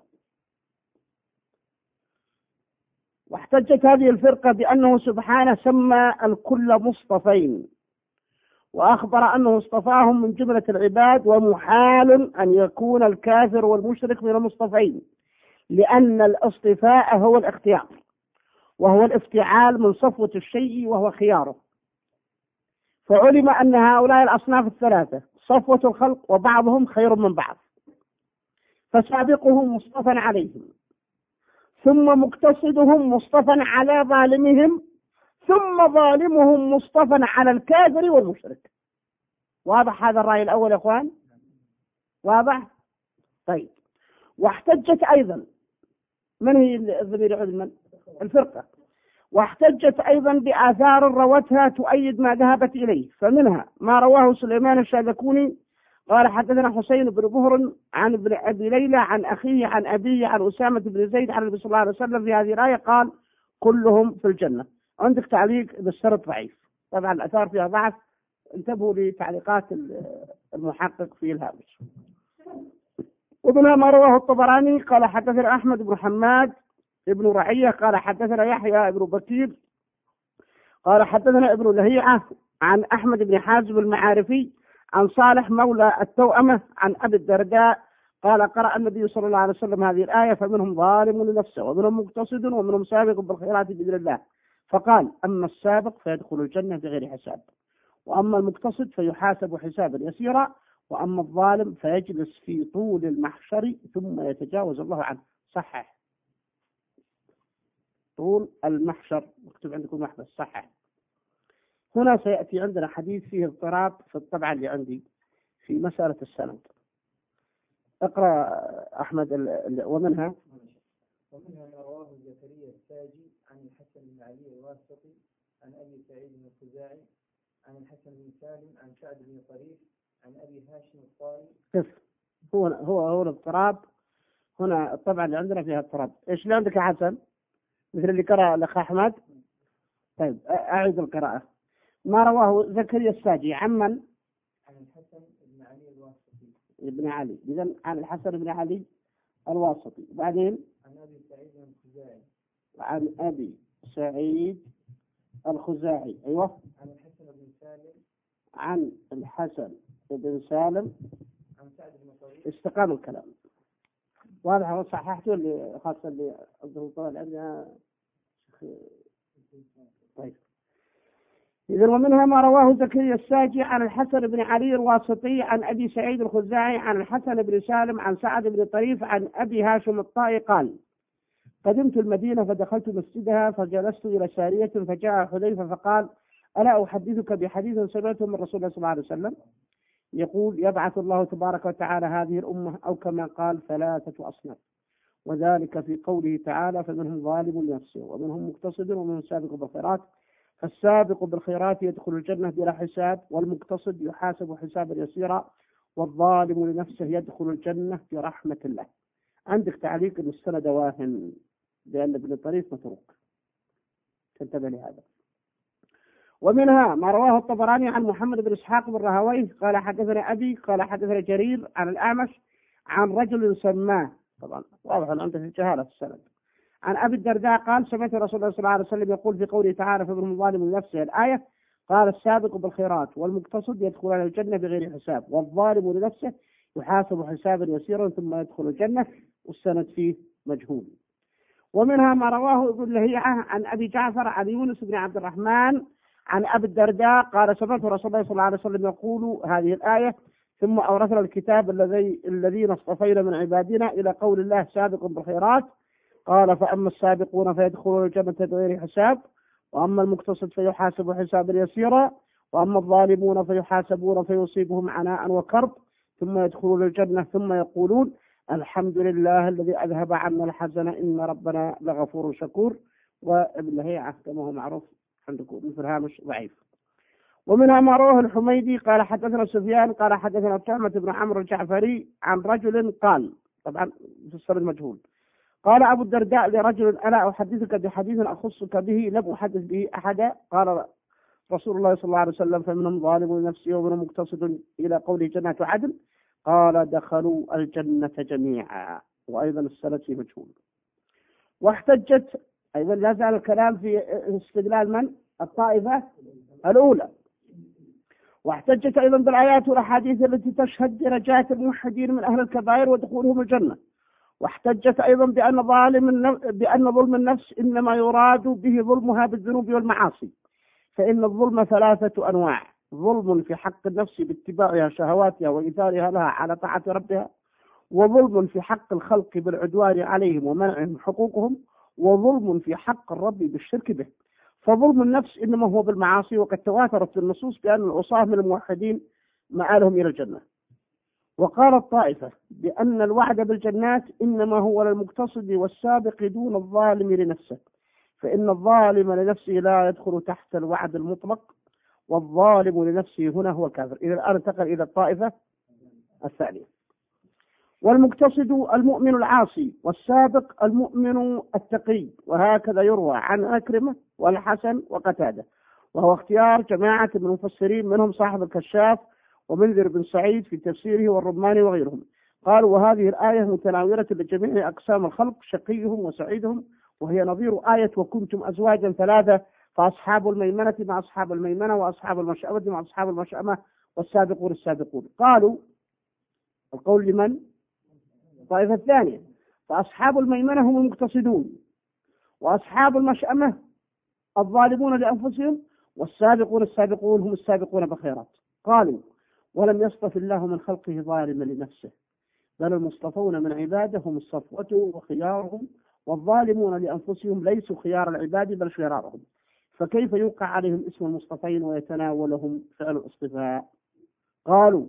واحتجت هذه الفرقة بأنه سبحانه سمى الكل مصطفين، وأخبر أنه اصطفاهم من جملة العباد، ومحال أن يكون الكافر والمشرك من المصطفين، لأن الاصطفاء هو الاختيار، وهو الافتعال من صفوة الشيء وهو خياره. فعلم أن هؤلاء الأصناف الثلاثة صفوة الخلق وبعضهم خير من بعض، فسابقهم مصطفى عليهم، ثم مقتصدهم مصطفى على ظالمهم، ثم ظالمهم مصطفى على الكافر والمشرك. واضح هذا الرأي الأول يا أخوان؟ واضح؟ طيب. واحتجت أيضا، من هي الضمير علما؟ الفرقة. واحتجت أيضا بآثار روتها تؤيد ما ذهبت إليه، فمنها ما رواه سليمان الشاذكوني قال: حدثنا حسين بن بهر عن ابن أبي ليلى عن أخيه عن أبيه عن أسامة بن زيد عن النبي صلى الله عليه وسلم في هذه الآية قال: كلهم في الجنة. عندك تعليق بالسرد ضعيف، طبعا الآثار فيها ضعف، انتبهوا لتعليقات المحقق في الهامش. ومنها ما رواه الطبراني قال: حدثنا أحمد بن حماد ابن رعية قال: حدثنا يحيى ابن بكير قال: حدثنا ابن لهيعة عن أحمد بن حازم المعارفي عن صالح مولى التوأمة عن أبي الدرداء قال: قرأ النبي صلى الله عليه وسلم هذه الآية: فمنهم ظالم لنفسه ومنهم مقتصد ومنهم سابق بالخيرات بإذن الله، فقال: أما السابق فيدخل الجنة بغير حساب، وأما المقتصد فيحاسب حسابا يسيرا، وأما الظالم فيجلس في طول المحشر ثم يتجاوز الله عنه. صحح طول المحشر، مكتوب عندكم محبس، صحح. هنا سيأتي عندنا حديث فيه اضطراب في الطبعة اللي عندي في مسألة السند. اقرأ أحمد ومنها ما رواه زكريا الساجي عن الحسن بن علي الواسطي عن أبي سعيد الخزاعي عن الحسن بن سالم عن سعد بن طريف عن أبي هاشم الطائي. كيف هو الاضطراب هنا الطبعة اللي عندنا فيها اضطراب. ايش اللي عندك يا حسن؟ مثل اللي قرأ الأخ أحمد. طيب أعيد القراءة. ما رواه زكريا الساجي عن الحسن بن علي الواسطي ابن علي، إذن عن الحسن بن علي الواسطي، بعدين عن أبي سعيد الخزاعي عن أبي سعيد الخزاعي، أيوة، عن الحسن بن سالم عن الحسن بن سالم عن سعد بن طريف استقام الكلام. واضح صححته اللي خاصة اللي عبده طوال عندنا. طيب إذن ومنها ما رواه زكريا الساجي عن الحسن بن علي الواسطي عن أبي سعيد الخزاعي عن الحسن بن سالم عن سعد بن طريف عن أبي هاشم الطائي قال قدمت المدينة فدخلت مسجدها فجلست إلى سارية فجاء حذيفة فقال ألا أحدثك بحديث سمعته من رسول الله صلى الله عليه وسلم يقول يبعث الله تبارك وتعالى هذه الأمة أو كما قال 3 أصناف، وذلك في قوله تعالى فمنهم ظالم لنفسه ومنهم مقتصد ومنهم سابق بالخيرات، فالسابق بالخيرات يدخل الجنة بلا حساب، والمقتصد يحاسب حسابا يسيرا، والظالم لنفسه يدخل الجنة برحمة الله. عندك تعليق أن السند واهن لأن ابن طريف متروك، تنتبه لهذا. ومنها ما رواه الطبراني عن محمد بن إسحاق بن راهويه قال حدثنا أبي قال حدثنا جرير عن الأعمش عن رجل سماه، طبعا واضح أن عنده جهالة في السند، عن أبي الدرداء قال سمعت رسول الله صلى الله عليه وسلم يقول في قوله تعالى فمنهم ظالم لنفسه الآية قال السابق بالخيرات والمقتصد يدخل على الجنة بغير حساب، والظالم لنفسه يحاسب حسابا يسيرا ثم يدخل الجنة، والسند فيه مجهول. ومنها ما رواه ابن لهيعة عن أبي جعفر عن يونس بن عبد الرحمن عن أبي الدرداء قال سمعت رسول الله صلى الله عليه وسلم يقول هذه الآية ثم أورثنا الكتاب الذين اصطفينا من عبادنا إلى قول الله سابق بالخيرات قال فأما السابقون فيدخلون الجنة بغير حساب، وأما المقتصد فيحاسب حسابا يسيرا، وأما الظالمون فيحاسبون فيصيبهم عناء وكرب ثم يدخلون الجنة ثم يقولون الحمد لله الذي أذهب عنا الحزن إن ربنا لغفور شكور. وابن لهيعة كما هو معروف عندكم مثل هامش ضعيف. ومنها ما رواه الحميدي قال حدثنا سفيان قال حدثنا طعمة بن عمرو الجعفري عن رجل قال، طبعا في السند مجهول، قال أبو الدرداء لرجل ألا أحدثك بحديث أخصك به لم أحدث به أحدا، قال رسول الله صلى الله عليه وسلم فمنهم ظالم لنفسه ومنهم مقتصد إلى قوله جنة عدن قال دخلوا الجنة جميعا. وأيضا السند في مجهول. واحتجت أيضا لا زال الكلام في استدلال من؟ الطائفة الأولى. واحتجت أيضا بالآيات والأحاديث التي تشهد درجات الموحدين من أهل الكبائر ودخولهم الجنة. واحتجت أيضا بأن ظلم النفس إنما يراد به ظلمها بالذنوب والمعاصي، فإن الظلم 3 أنواع: ظلم في حق النفس باتباعها شهواتها وإيثارها لها على طاعة ربها، وظلم في حق الخلق بالعدوان عليهم ومنعهم حقوقهم، وظلم في حق الرب بالشرك به. فظلم النفس إنما هو بالمعاصي، وقد تواترت في النصوص بأن العصاة من الموحدين مآلهم إلى الجنة. وقال الطائفة بأن الوعد بالجنات إنما هو للمقتصد والسابق دون الظالم لنفسه، فإن الظالم لنفسه لا يدخل تحت الوعد المطلق، والظالم لنفسه هنا هو كافر. إذا الآن انتقل إلى الطائفة الثانية. والمقتصد المؤمن العاصي، والسابق المؤمن التقي، وهكذا يروى عن أكرمة والحسن وقتادة، وهو اختيار جماعة من المفسرين منهم صاحب الكشاف ومنذر بن سعيد في تفسيره والرماني وغيرهم. قالوا وهذه الآية متناولة لجميع أقسام الخلق شقيهم وسعيدهم، وهي نظير آية وكنتم أزواجا 3 فأصحاب الميمنة مع أصحاب الميمنة وأصحاب المشأمة مع أصحاب المشأمة والسابقون السابقون. قالوا القول لمن؟ الطائفة الثانية. فأصحاب الميمنة هم المقتصدون، وأصحاب المشأمة الظالمون لأنفسهم، والسابقون السابقون هم السابقون بالخيرات. قالوا ولم يصطف الله من خلقه ظالما لنفسه، بل المصطفون من عباده هم الصفوة وخيارهم، والظالمون لأنفسهم ليسوا خيار العباد بل شرارهم، فكيف يوقع عليهم اسم المصطفين ويتناولهم فعل الاصطفاء؟ قالوا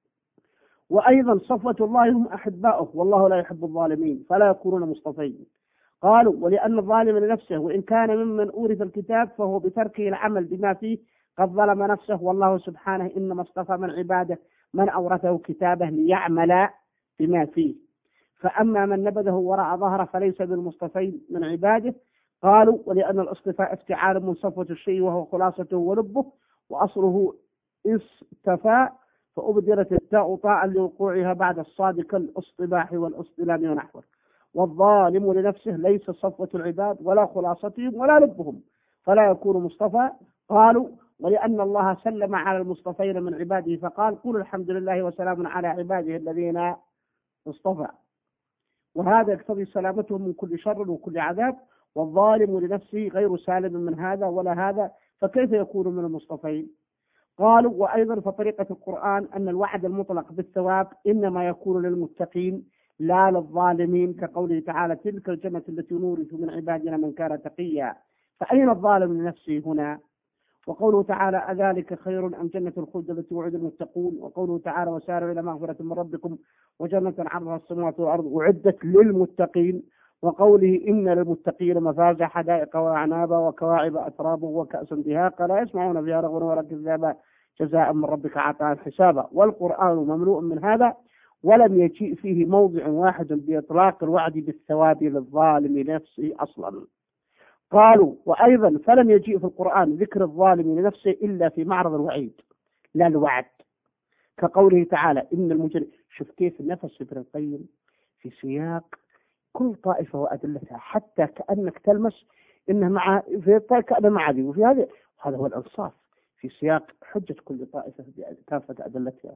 وأيضا صفوة الله هم أحباؤه، والله لا يحب الظالمين فلا يكونون مصطفين. قالوا ولأن الظالم لنفسه وإن كان ممن أورث الكتاب فهو بتركه العمل بما فيه قد ظلم نفسه، والله سبحانه إنما اصطفى من عباده من أورثه كتابه ليعمل بما فيه، فأما من نبذه وراء ظهره فليس بالمصطفين من عباده. قالوا ولأن الاصطفاء افتعال من صفوة الشيء وهو خلاصته ولبه، وأصله اصطفاء فأبدلت التاء طاعا لوقوعها بعد الصاد كالاصطباح والاصطلام ونحوه. والظالم لنفسه ليس صفوة العباد ولا خلاصتهم ولا لبهم، فلا يكون مصطفى. قالوا ولأن الله سلم على المصطفين من عباده فقال قل الحمد لله وسلام على عباده الذين اصطفى، وهذا يقتضي سلامتهم من كل شر وكل عذاب، والظالم لنفسه غير سالم من هذا ولا هذا، فكيف يكون من المصطفين؟ قالوا وأيضا فطريقة القرآن أن الوعد المطلق بالثواب إنما يكون للمتقين لا للظالمين، كقوله تعالى تلك الجنة التي نورث من عبادنا من كان تقيا، فأين الظالم لنفسه هنا؟ وقوله تعالى أذلك خير أم جنة الخلد التي وعد المتقون؟ وقوله تعالى وسارعوا إلى مغفرة من ربكم وجنة عرضها السماوات والأرض أعدت للمتقين. وقوله إن للمتقين مفازا حدائق وأعنابا وكواعب أترابا وكأسا دهاقا لا يسمعون فيها لغوا ولا كذابا جزاء من ربك عطاء حسابا. والقرآن مملوء من هذا، ولم يجيء فيه موضع واحد بإطلاق الوعد بالثواب للظالم نفسه أصلا. قالوا وأيضا فلم يجيء في القرآن ذكر الظالم لنفسه إلا في معرض الوعيد لا الوعد، كقوله تعالى إن المجرم. شوف كيف نفس ابن القيم في سياق كل طائفة وأدلتها، حتى كأنك تلمس إنه مع في كأنه مع ذي وفي هذا، هذا هو الإنصاف في سياق حجة كل طائفة بكافة أدلتها.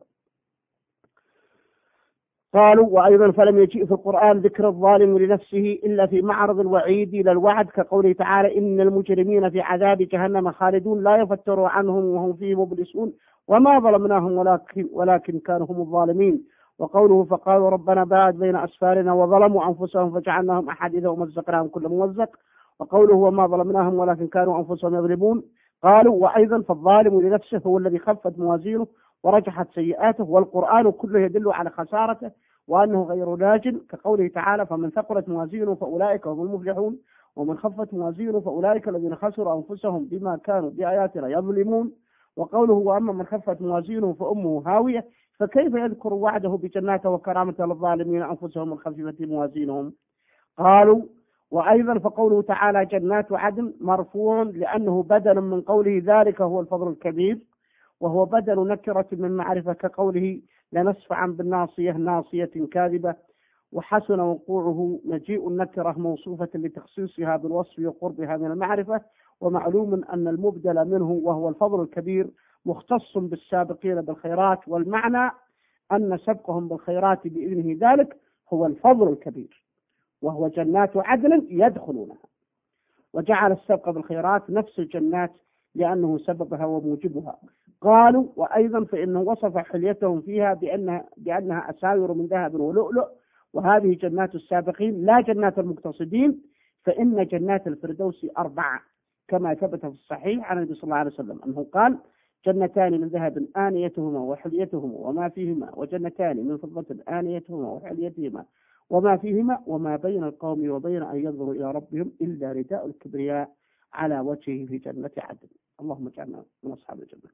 قالوا وأيضا فلم يجيء في القرآن ذكر الظالم لنفسه إلا في معرض الوعيد إلى الوعد، كقوله تعالى إن المجرمين في عذاب جهنم خالدون لا يفتر عنهم وهم فيه مبلسون وما ظلمناهم ولكن كانوا هم الظالمين. وقوله فقالوا ربنا باعد بين أسفارنا وظلموا أنفسهم فجعلناهم أحاديث ومزقناهم كل ممزق. وقوله وما ظلمناهم ولكن كانوا أنفسهم يظلمون. قالوا وأيضا فالظالم لنفسه هو الذي خفت موازينه ورجحت سيئاته، والقرآن كله يدل على خسارته وأنه غير ناج، كقوله تعالى فمن ثقلت موازينه فأولئك هم المفلحون ومن خفت موازينه فأولئك الذين خسروا أنفسهم بما كانوا بآياتنا يظلمون. وقوله وأما من خفت موازينه فأمه هاوية، فكيف يذكر وعده بجناته وكرامته للظالمين أنفسهم الخفيفة موازينهم؟ قالوا وأيضا فقوله تعالى جنات عدن مرفوع لأنه بدل من قوله ذلك هو الفضل الكبير، وهو بدل نكرة من معرفة، كقوله لنسفعا بالناصية ناصية كاذبة. وحسن وقوعه مجيء النكرة موصوفة لتخصيصها بالوصف وقربها من المعرفة، ومعلوم أن المبدل منه وهو الفضل الكبير مختص بالسابقين بالخيرات، والمعنى أن سبقهم بالخيرات بإذنه ذلك هو الفضل الكبير، وهو جنات عدن يدخلونها، وجعل السبق بالخيرات نفس الجنات لأنه سببها وموجبها. قالوا وأيضا فإنه وصف حليتهم فيها بأنها أساور من ذهب ولؤلؤ، وهذه جنات السابقين لا جنات المقتصدين، فإن جنات الفردوس 4 كما ثبت في الصحيح عن النبي صلى الله عليه وسلم أنه قال جنتان من ذهب آنيتهما وحليتهما وما فيهما، وجنتان من فضة آنيتهما وحليتهما وما فيهما، وما بين القوم وبين أن ينظروا إلى ربهم إلا رداء الكبرياء على وجهه في جنة عدن. اللهم اجعلنا من أصحاب الجنة.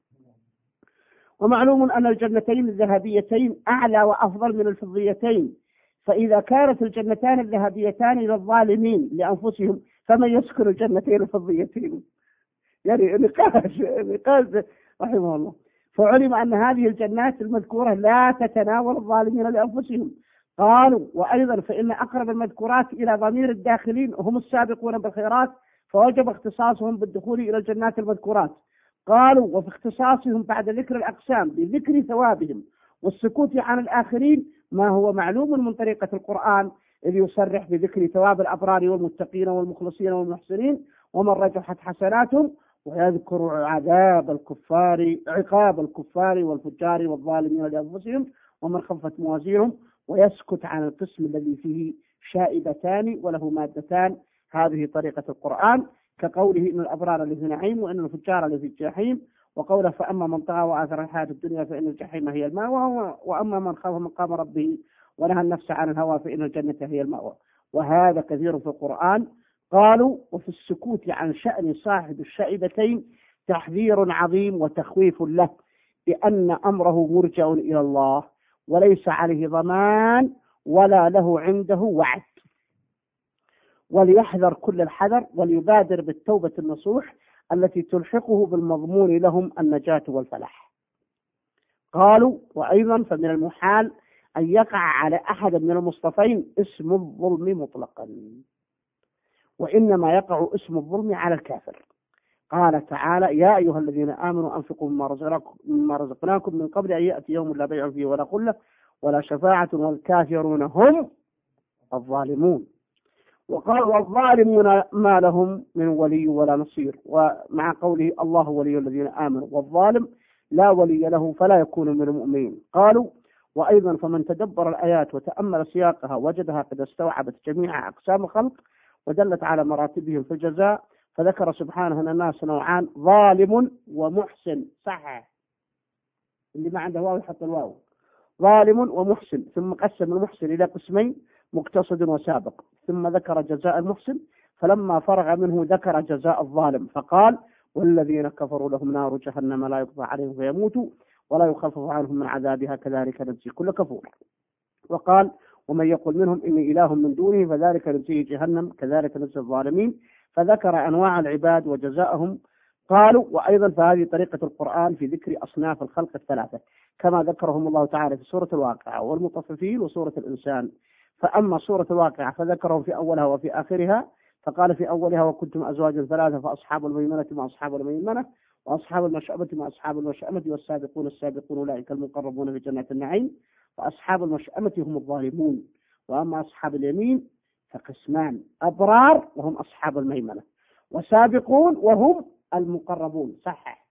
ومعلوم أن الجنتين الذهبيتين أعلى وأفضل من الفضيتين، فإذا كانت الجنتان الذهبيتان للظالمين لأنفسهم فمن يسكن الجنتين الفضيتين؟ يعني نقاش رحمه الله. فعلم أن هذه الجنات المذكورة لا تتناول الظالمين لأنفسهم. قالوا وأيضا فإن أقرب المذكورات إلى ضمير الداخلين هم السابقون بالخيرات، فوجب اختصاصهم بالدخول إلى الجنات المذكورات. قالوا وفي اختصاصهم بعد ذكر الأقسام بذكر ثوابهم والسكوت عن الآخرين ما هو معلوم من طريقة القرآن، إذ يصرح بذكر ثواب الأبرار والمتقين والمخلصين والمحسنين ومن رجحت حسناتهم، ويذكر عقاب الكفار والفجار والظالمين لأنفسهم ومن خفت موازينهم، ويسكت عن القسم الذي فيه شائبتان وله مادتان. هذه طريقة القرآن، كقوله إن الأبرار لفي نعيم وإن الفجار لفي الجحيم، وقوله فأما من طغى وآثر الحياة الدنيا فإن الجحيم هي المأوى، وأما من خاف مقام ربه ونهى النفس عن الهوى فإن الجنة هي المأوى. وهذا كثير في القرآن. قالوا وفي السكوت عن شأن صاحب الشائبتين تحذير عظيم وتخويف له بأن أمره مرجع إلى الله وليس عليه ضمان ولا له عنده وعد، وليحذر كل الحذر وليبادر بالتوبة النصوح التي تلحقه بالمضمون لهم النجاة والفلاح. قالوا وأيضا فمن المحال أن يقع على أحد من المصطفين اسم الظلم مطلقا، وإنما يقع اسم الظلم على الكافر. قال تعالى يا أيها الذين آمنوا أنفقوا مما رزقناكم من قبل أن يأتي يوم لا بيع فيه ولا خلة ولا شفاعة والكافرون هم الظالمون. وقال والظالمون ما لهم من ولي ولا نصير، ومع قوله الله ولي الذين آمنوا والظالم لا ولي له فلا يكون من المؤمنين. قالوا وأيضا فمن تدبر الآيات وتأمل سياقها وجدها قد استوعبت جميع أقسام الخلق ودلت على مراتبهم في الجزاء، فذكر سبحانه أن الناس نوعان ظالم ومحسن. صحيح اللي ما عنده واو يحط الواو، ظالم ومحسن، ثم قسم المحسن إلى قسمين مقتصد وسابق، ثم ذكر جزاء المحسن، فلما فرغ منه ذكر جزاء الظالم فقال والذين كفروا لهم نار جهنم لا يقضى عليهم فيموتوا ولا يخفف عنهم من عذابها كذلك نجزي كل كفور. وقال ومن يقل منهم إني إله من دونه فذلك نجزيه جهنم كذلك نجزي الظالمين، فذكر أنواع العباد وجزاءهم. قالوا وأيضا فهذه طريقة القرآن في ذكر أصناف الخلق الثلاثة كما ذكرهم الله تعالى في سورة الواقعة والمطففين وسورة الإنسان. فأما سورة الواقعة فذكرهم في أولها وفي آخرها، فقال في أولها وكنتم أزواجا ثلاثة فأصحاب الميمنة ما أصحاب الميمنة وأصحاب المشأمة ما أصحاب المشأمة والسابقون السابقون أولئك المقربون في جنات النعيم، وأصحاب المشأمة هم الظالمون. وأما أصحاب اليمين فقسمان أبرار وهم أصحاب الميمنة، وسابقون وهم المقربون. صحيح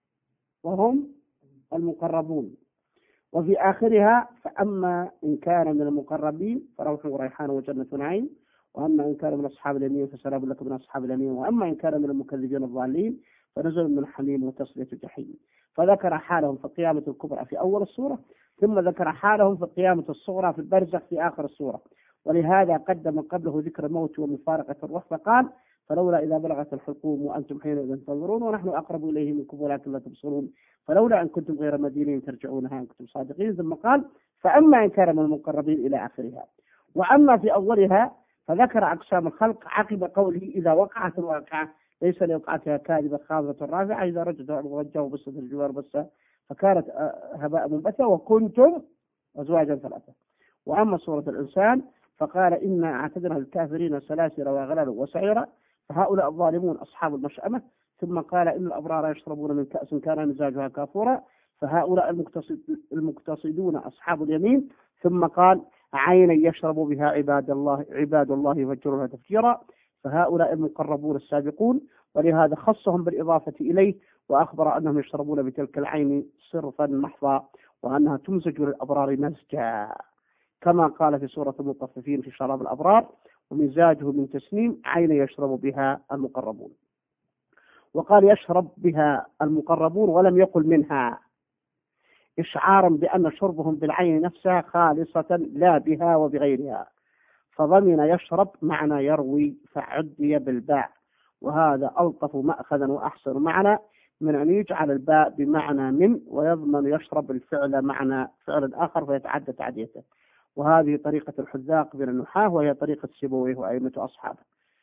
وهم المقربون. وفي آخرها فأما إن كان من المقربين فروح وريحان وجنة نعيم، وأما إن كان من أصحاب اليمين فسلام لكم من أصحاب اليمين، وأما إن كان من المكذبين الضالين فنزل من حميم وتصلية جحيم. فذكر حالهم في القيامة الكبرى في أول السورة، ثم ذكر حالهم في القيامة الصغرى في البرزخ في آخر السورة. ولهذا قدم قبله ذكر الموت ومفارقة الروح فقال فلولا إذا بلغت الحلقوم وأنتم حينئذ تنظرون ونحن أقرب إليه منكم ولكن لا تبصرون فلولا أن كنتم غير مدينين ترجعونها إن كنتم صادقين. ثم قال فأما إن كان من المقربين إلى آخرها. وأما في أولها فذكر أقسام الخلق عقب قوله إذا وقعت الواقعة ليس لوقعتها كاذبة خافضة رافعة إذا رجعوا بصة الجوار بصة فكانت هباء منبثة وكنتم أزواجا ثلاثة. وأما سورة الإنسان فقال إنا أعتدنا للكافرين سلاسل وأغلال وسعيرا فهؤلاء الظالمون أصحاب المشأمة. ثم قال إن الأبرار يشربون من كأس كان مزاجها كافورا فهؤلاء المقتصدون أصحاب اليمين. ثم قال عينا يشرب بها عباد الله يفجرونها تفجيرا فهؤلاء المقربون السابقون. ولهذا خصهم بالإضافة إليه وأخبر أنهم يشربون بتلك العين صرفا محضا وأنها تمزج للأبرار مزجا كما قال في سورة المطففين في شراب الأبرار ومزاجه من تسنيم عين يشرب بها المقربون. وقال يشرب بها المقربون ولم يقل منها إشعارا بأن شربهم بالعين نفسها خالصة لا بها وبغيرها، فضمن يشرب معنى يروي فعدي بالباء، وهذا ألطف مأخذا وأحسن معنى من أن يجعل الباء بمعنى من ويضمن يشرب الفعل معنى فعل آخر فيتعدى تعديته. وهذه طريقة الحذاق من النحاة وهي طريقة سيبويه وأئمة أصحابه.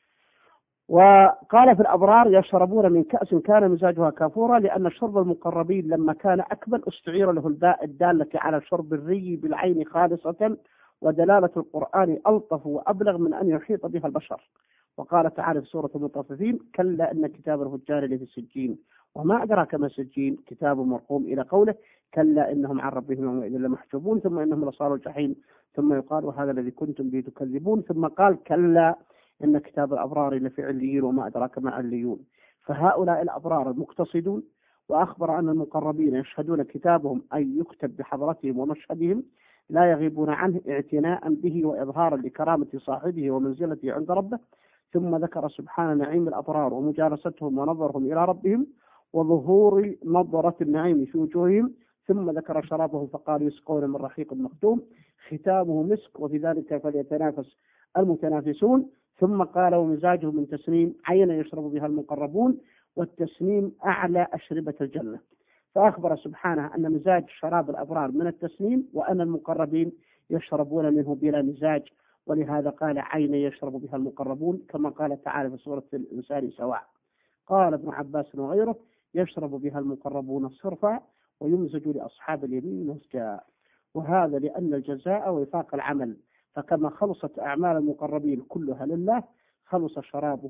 وقال في الأبرار يشربون من كأس كان مزاجها كافورا لأن شرب المقربين لما كان أكمل استعير له الباء الدالة على شرب الري بالعين خالصة، ودلالة القرآن ألطف وأبلغ من أن يحيط بها البشر. وقال تعالى في سورة المطففين كلا إن كتاب الفجار لفي السجين وما أدراك ما السجين كتاب مرقوم إلى قوله كلا إنهم عن ربهم يومئذ لمحجوبون ثم إنهم لصالوا الجحيم ثم يقال وهذا الذي كنتم به تكذبون ثم قال كلا إن كتاب الأبرار لفي عليين وما أدراك ما عليون. فهؤلاء الأبرار المقتصدون. وأخبر أن المقربين يشهدون كتابهم أي يكتب بحضرتهم ومشهدهم لا يغيبون عنه اعتناء به وإظهارا لكرامة صاحبه ومنزلته عند ربه. ثم ذكر سبحان نعيم الأبرار ومجالستهم ونظرهم إلى ربهم وظهور نظرة النعيم في وجوههم. ثم ذكر شرابهم فقال يسقون من رحيق مختوم ختامه مسك وفي ذلك فليتنافس المتنافسون. ثم قال ومزاجه من تسنيم عين يشرب بها المقربون والتسنيم أعلى أشربة الجنة. فأخبر سبحانه أن مزاج شراب الأبرار من التسنيم وأن المقربين يشربون منه بلا مزاج، ولهذا قال عين يشرب بها المقربون كما قال تعالى في سورة الإنسان سواء. قال ابن عباس وغيره يشرب بها المقربون صرفا ويمزج لأصحاب اليمين مسجا. وهذا لأن الجزاء وفاق العمل، فكما خلصت أعمال المقربين كلها لله خلص شرابهم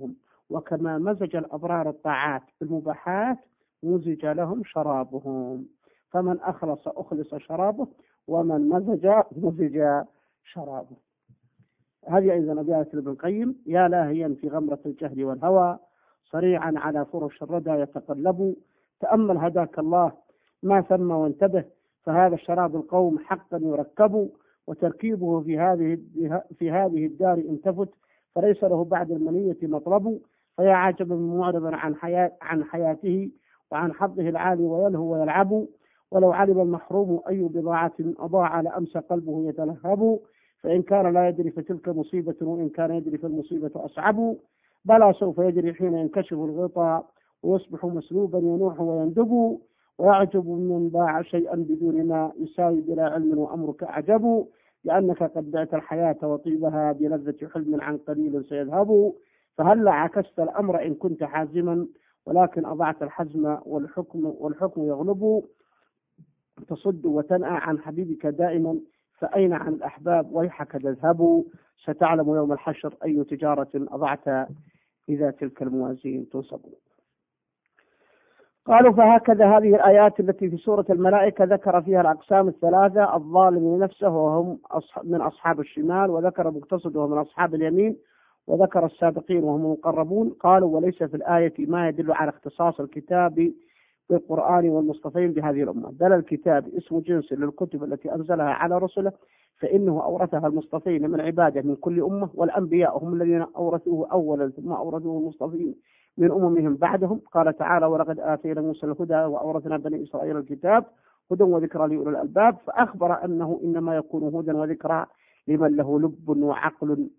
وكما مزج الأبرار الطاعات بالمباحات مزج لهم شرابهم، فمن أخلص شرابه، ومن مزج شرابه. هذه أيضا أبيات ابن القيم: يا لاهيا في غمرة الجهل والهوى، صريعا على فرش الردى يتقلب، تأمل هداك الله ما ثم وانتبه، فهذا الشراب القوم حقا يركب، وتركيبه في هذه الدار إن تفت، فليس له بعد المنية مطلب، فيا عجبا من معرض عن حياته وعن حظه العالي ويلهو ويلعب، ولو علم المحروم أي بضاعة أضاع لأمس قلبه يتلهب، فإن كان لا يدري فتلك مصيبة، وإن كان يدري فالمصيبة أصعب، بلى سوف يدري حين ينكشف الغطاء ويصبح مسلوبا ينوح ويندب، ويعجب من باع شيئا بدون ما يساوي بلا علم وأمرك أعجب، لأنك قد بعت الحياة وطيبها بلذة حلم عن قليل سيذهب، فهلا عكست الأمر إن كنت حازما، ولكن أضعت الحزم والحكم يغلب، تصد وتنأى عن حبيبك دائما، فأين عن الأحباب ويحك تذهب، ستعلم يوم الحشر أي تجارة أضعت إذا تلك الموازين تنصب. قالوا: فهكذا هذه الآيات التي في سورة الملائكة ذكر فيها الأقسام الثلاثة: الظالم لنفسه وهم من أصحاب الشمال، وذكر مقتصد وهم من أصحاب اليمين، وذكر السابقين وهم المقربون. قالوا: وليس في الآية ما يدل على اختصاص الكتاب بالقرآن والمصطفين بهذه الأمة، بل الكتاب اسم جنس للكتب التي أنزلها على رسله، فإنه أورثها المصطفين من عباده من كل أمة، والأنبياء هم الذين أورثوه أولا ثم أورثوه المصطفين من أممهم بعدهم. قال تعالى: ولقد آتينا موسى الهدى وأورثنا بني إسرائيل الكتاب هدى وذكرى لأولي الألباب، فأخبر أنه إنما يكون هدى وذكرى لمن له لب وعقل،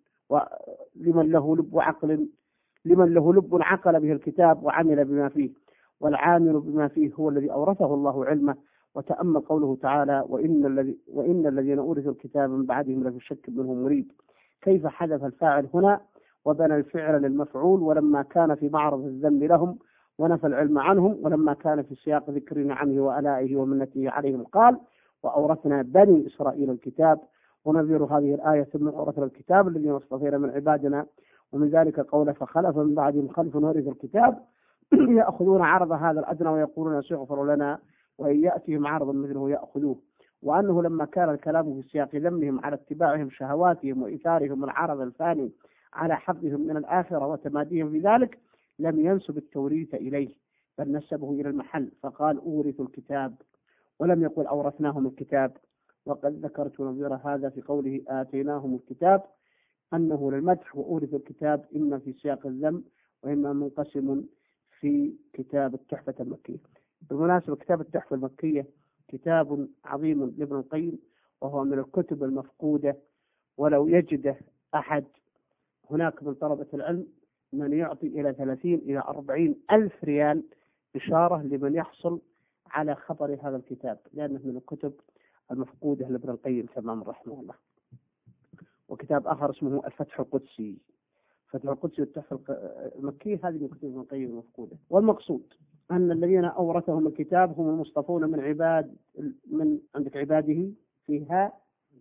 لمن له لب عقل به الكتاب وعمل بما فيه، والعامل بما فيه هو الذي أورثه الله علمه. وتأمل قوله تعالى: وإن الذين أورثوا الكتاب من بعدهم لفي شك منهم مريب، كيف حذف الفاعل هنا وبنى الفعل للمفعول، ولما كان في معرض الذم لهم ونفى العلم عنهم، ولما كان في سياق ذكر نعمه وآلائه ومنته عليهم قال: وأورثنا بني إسرائيل الكتاب. ونظير هذه الآية: ثم أورثنا الكتاب الذين اصطفينا من عبادنا، ومن ذلك قوله: فخلف من بعدهم خلف ورثوا الكتاب يأخذون عرض هذا الأدنى ويقولون سيغفر لنا، وإن يأتيهم عرض مثله يأخذوه. وأنه لما كان الكلام في سياق ذمهم على اتباعهم شهواتهم وإيثارهم العرض الفاني على حظهم من الآخرة وتماديهم في ذلك، لم ينسب التوريث إليه، بل نسبه إلى المحل، فقال: أورثوا الكتاب، ولم يقل أورثناهم الكتاب. وقد ذكرت نظير هذا في قوله: آتيناهم الكتاب، أنه للمدح، وأورثوا الكتاب إما في سياق الذم وإما منقسم في كتاب التحفة المكية. بالمناسبة كتاب التحفة المكية كتاب عظيم لابن القيم، وهو من الكتب المفقودة، ولو يجده أحد هناك من طلبة العلم من يعطي إلى 30 إلى 40 ألف ريال إشارة لمن يحصل على خبر هذا الكتاب، لأنه من الكتب المفقودة لابن القيم تمام رحمه الله. وكتاب آخر اسمه الفتح القدسي، فتح القدسي والتحفة المكية، هذه من كتب ابن القيم المفقودة. والمقصود أن الذين أورثهم الكتاب هم المصطفون من عندك عباده فيها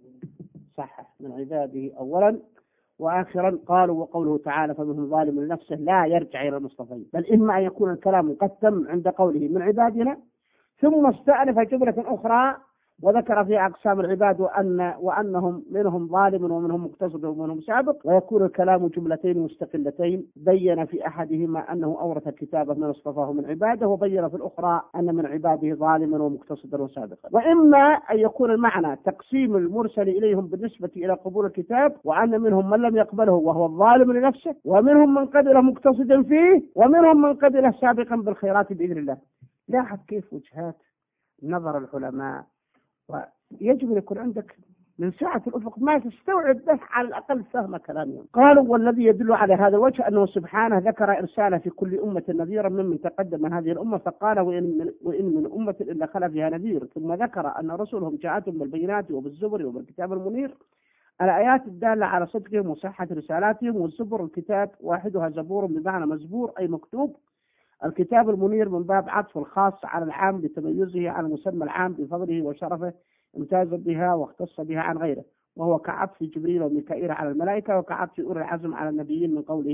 صح من عباده أولا وآخرا. قالوا: وقوله تعالى: فمنهم ظالم لنفسه، لا يرجع إلى المصطفين، بل إما أن يكون الكلام قد تم عند قوله من عبادنا، ثم استأنف جملة أخرى وذكر في أقسام العباد وأنهم منهم ظالم ومنهم مقتصد ومنهم سابق، ويكون الكلام جملتين مستقلتين، بين في أحدهما أنه أورث الكتاب من اصطفاه من عباده، وبين في الأخرى أن من عباده ظالما ومقتصدا وسابقا. وإما أن يكون المعنى تقسيم المرسل إليهم بالنسبة إلى قبول الكتاب، وأن منهم من لم يقبله وهو الظالم لنفسه، ومنهم من قبله مقتصدا فيه، ومنهم من قبله سابقا بالخيرات بإذن الله. لاحظ كيف وجهات نظر العلماء، ويجب أن يكون عندك من سعة الأفق ما تستوعب بس على الأقل فهم كلامهم. قالوا: والذي يدل على هذا الوجه أنه سبحانه ذكر إرساله في كل أمة نذيرا ممن تقدم من هذه الأمة، فقال: وإن من أمة إلا خلا فيها نذير. ثم ذكر أن رسلهم جاءتهم بالبينات وبالزبر وبالكتاب المنير، الآيات الدالة على صدقهم وصحة رسالاتهم. والزبر الكتاب واحدها زبور بمعنى مزبور أي مكتوب. الكتاب المنير من باب عطف الخاص على العام لتميزه عن المسمى العام بفضله وشرفه، امتاز بها واختص بها عن غيره، وهو كعطف جبريل وميكائيل على الملائكة، وكعطف أولي العزم على النبيين من قوله: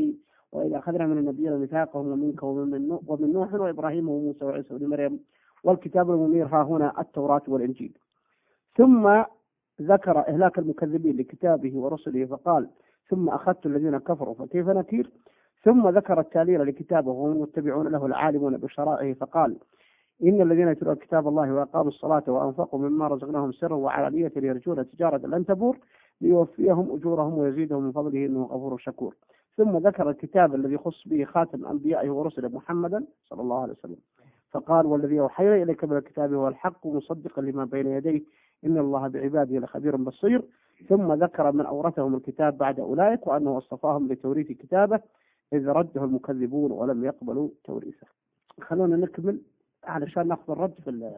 وإذا أخذنا من النبيين ميثاقهم ومنك ومن نوح وإبراهيم وموسى وعيسى وابن مريم والكتاب المنير ها هنا التوراة والإنجيل. ثم ذكر إهلاك المكذبين لكتابه ورسله فقال ثم أخذت الذين كفروا فكيف نكير. ثم ذكر التالير لكتابه وهم يتبعون له العالمون بشرائعه فقال إن الذين يتلون كتاب الله وأقاموا الصلاة وأنفقوا مما رزقناهم سرا وعلانية يرجون تجارة لن تبور ليوفيهم أجورهم ويزيدهم من فضله إنه غفور شكور. ثم ذكر الكتاب الذي يخص به خاتم أنبيائه ورسله محمدا صلى الله عليه وسلم فقال والذي أوحينا إليك من الكتاب هو الحق مصدقا لما بين يديه إن الله بعباده لخبير بصير. ثم ذكر من أورثهم الكتاب بعد أولئك وأنه اصطفاهم لتوريث كتابه إذ رده المكذبون ولم يقبلوا توريثه. خلونا نكمل علشان ناخذ الرد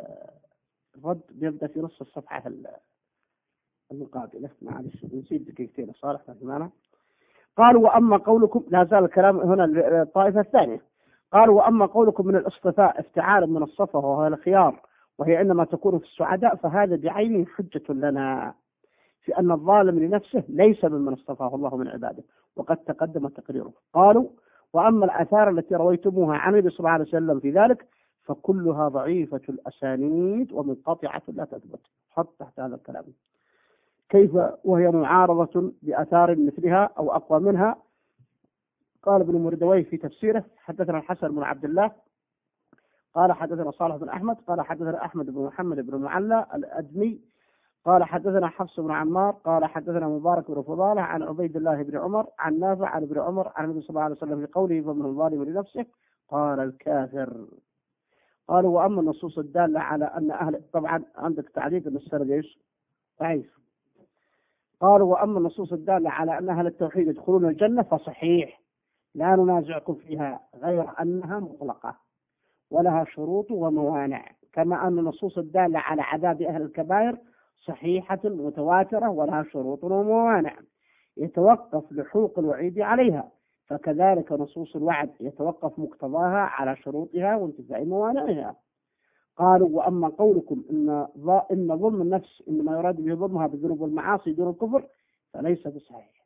الرد بيبدأ في نص الصفحة المقابلة. معلش نسيب دقيقتين صالح معنا. قالوا وأما قولكم لا زال الكلام هنا الطائفة الثانية. قالوا وأما قولكم من الاصطفاء افتعال من الصفة وهو الخيار وهي إنما تكون في السعداء فهذا بعينه حجة لنا في أن الظالم لنفسه ليس ممن اصطفاه الله من عباده وقد تقدم تقريره. قالوا وأما الآثار التي رويتموها عن النبي صلى الله عليه وسلم في ذلك فكلها ضعيفة الأسانيد ومنقطعة لا تثبت. حط تحت هذا الكلام كيف وهي معارضة بآثار مثلها أو أقوى منها. قال ابن مردويه في تفسيره حدثنا الحسن بن عبد الله قال حدثنا صالح بن أحمد قال حدثنا أحمد بن محمد بن معلى الأدمي قال حدثنا حفص بن عمار قال حدثنا مبارك بن فضالة عن عبيد الله بن عمر عن نافع عن ابن عمر عن النبي صلى الله عليه وسلم في قوله فمن الظالم لنفسه قال الكافر. قالوا وأما النصوص الدالة على أن أهل طبعا عندك تعليق أن السند ايش ضعيف. قالوا وأما النصوص الدالة على أن أهل التوحيد يدخلون الجنة فصحيح لا ننازعكم فيها غير أنها مطلقة ولها شروط وموانع كما أن النصوص الدالة على عذاب أهل الكبائر صحيحة متواترة ولها شروط وموانع يتوقف لحوق الوعيد عليها فكذلك نصوص الوعد يتوقف مقتضاها على شروطها وانتفاء موانعها. قالوا وأما قولكم إن ظلم النفس إنما يراد به ظلمها بالذنوب والمعاصي دون الكفر فليس بصحيح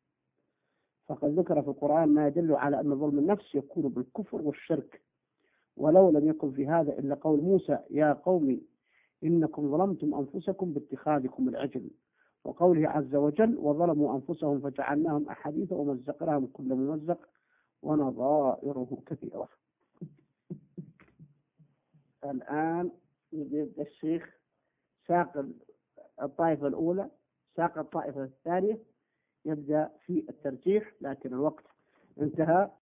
فقد ذكر في القرآن ما يدل على أن ظلم النفس يكون بالكفر والشرك ولو لم يكن في هذا إلا قول موسى يا قوم إنكم ظلمتم أنفسكم باتخاذكم العجل وقوله عز وجل وظلموا أنفسهم فجعلناهم أحاديث ومزقناهم كل ممزق ونظائره كثيرة. الآن يبدأ الشيخ ساق الطائفة الأولى ساق الطائفة الثانية يبدأ في الترجيح لكن الوقت انتهى.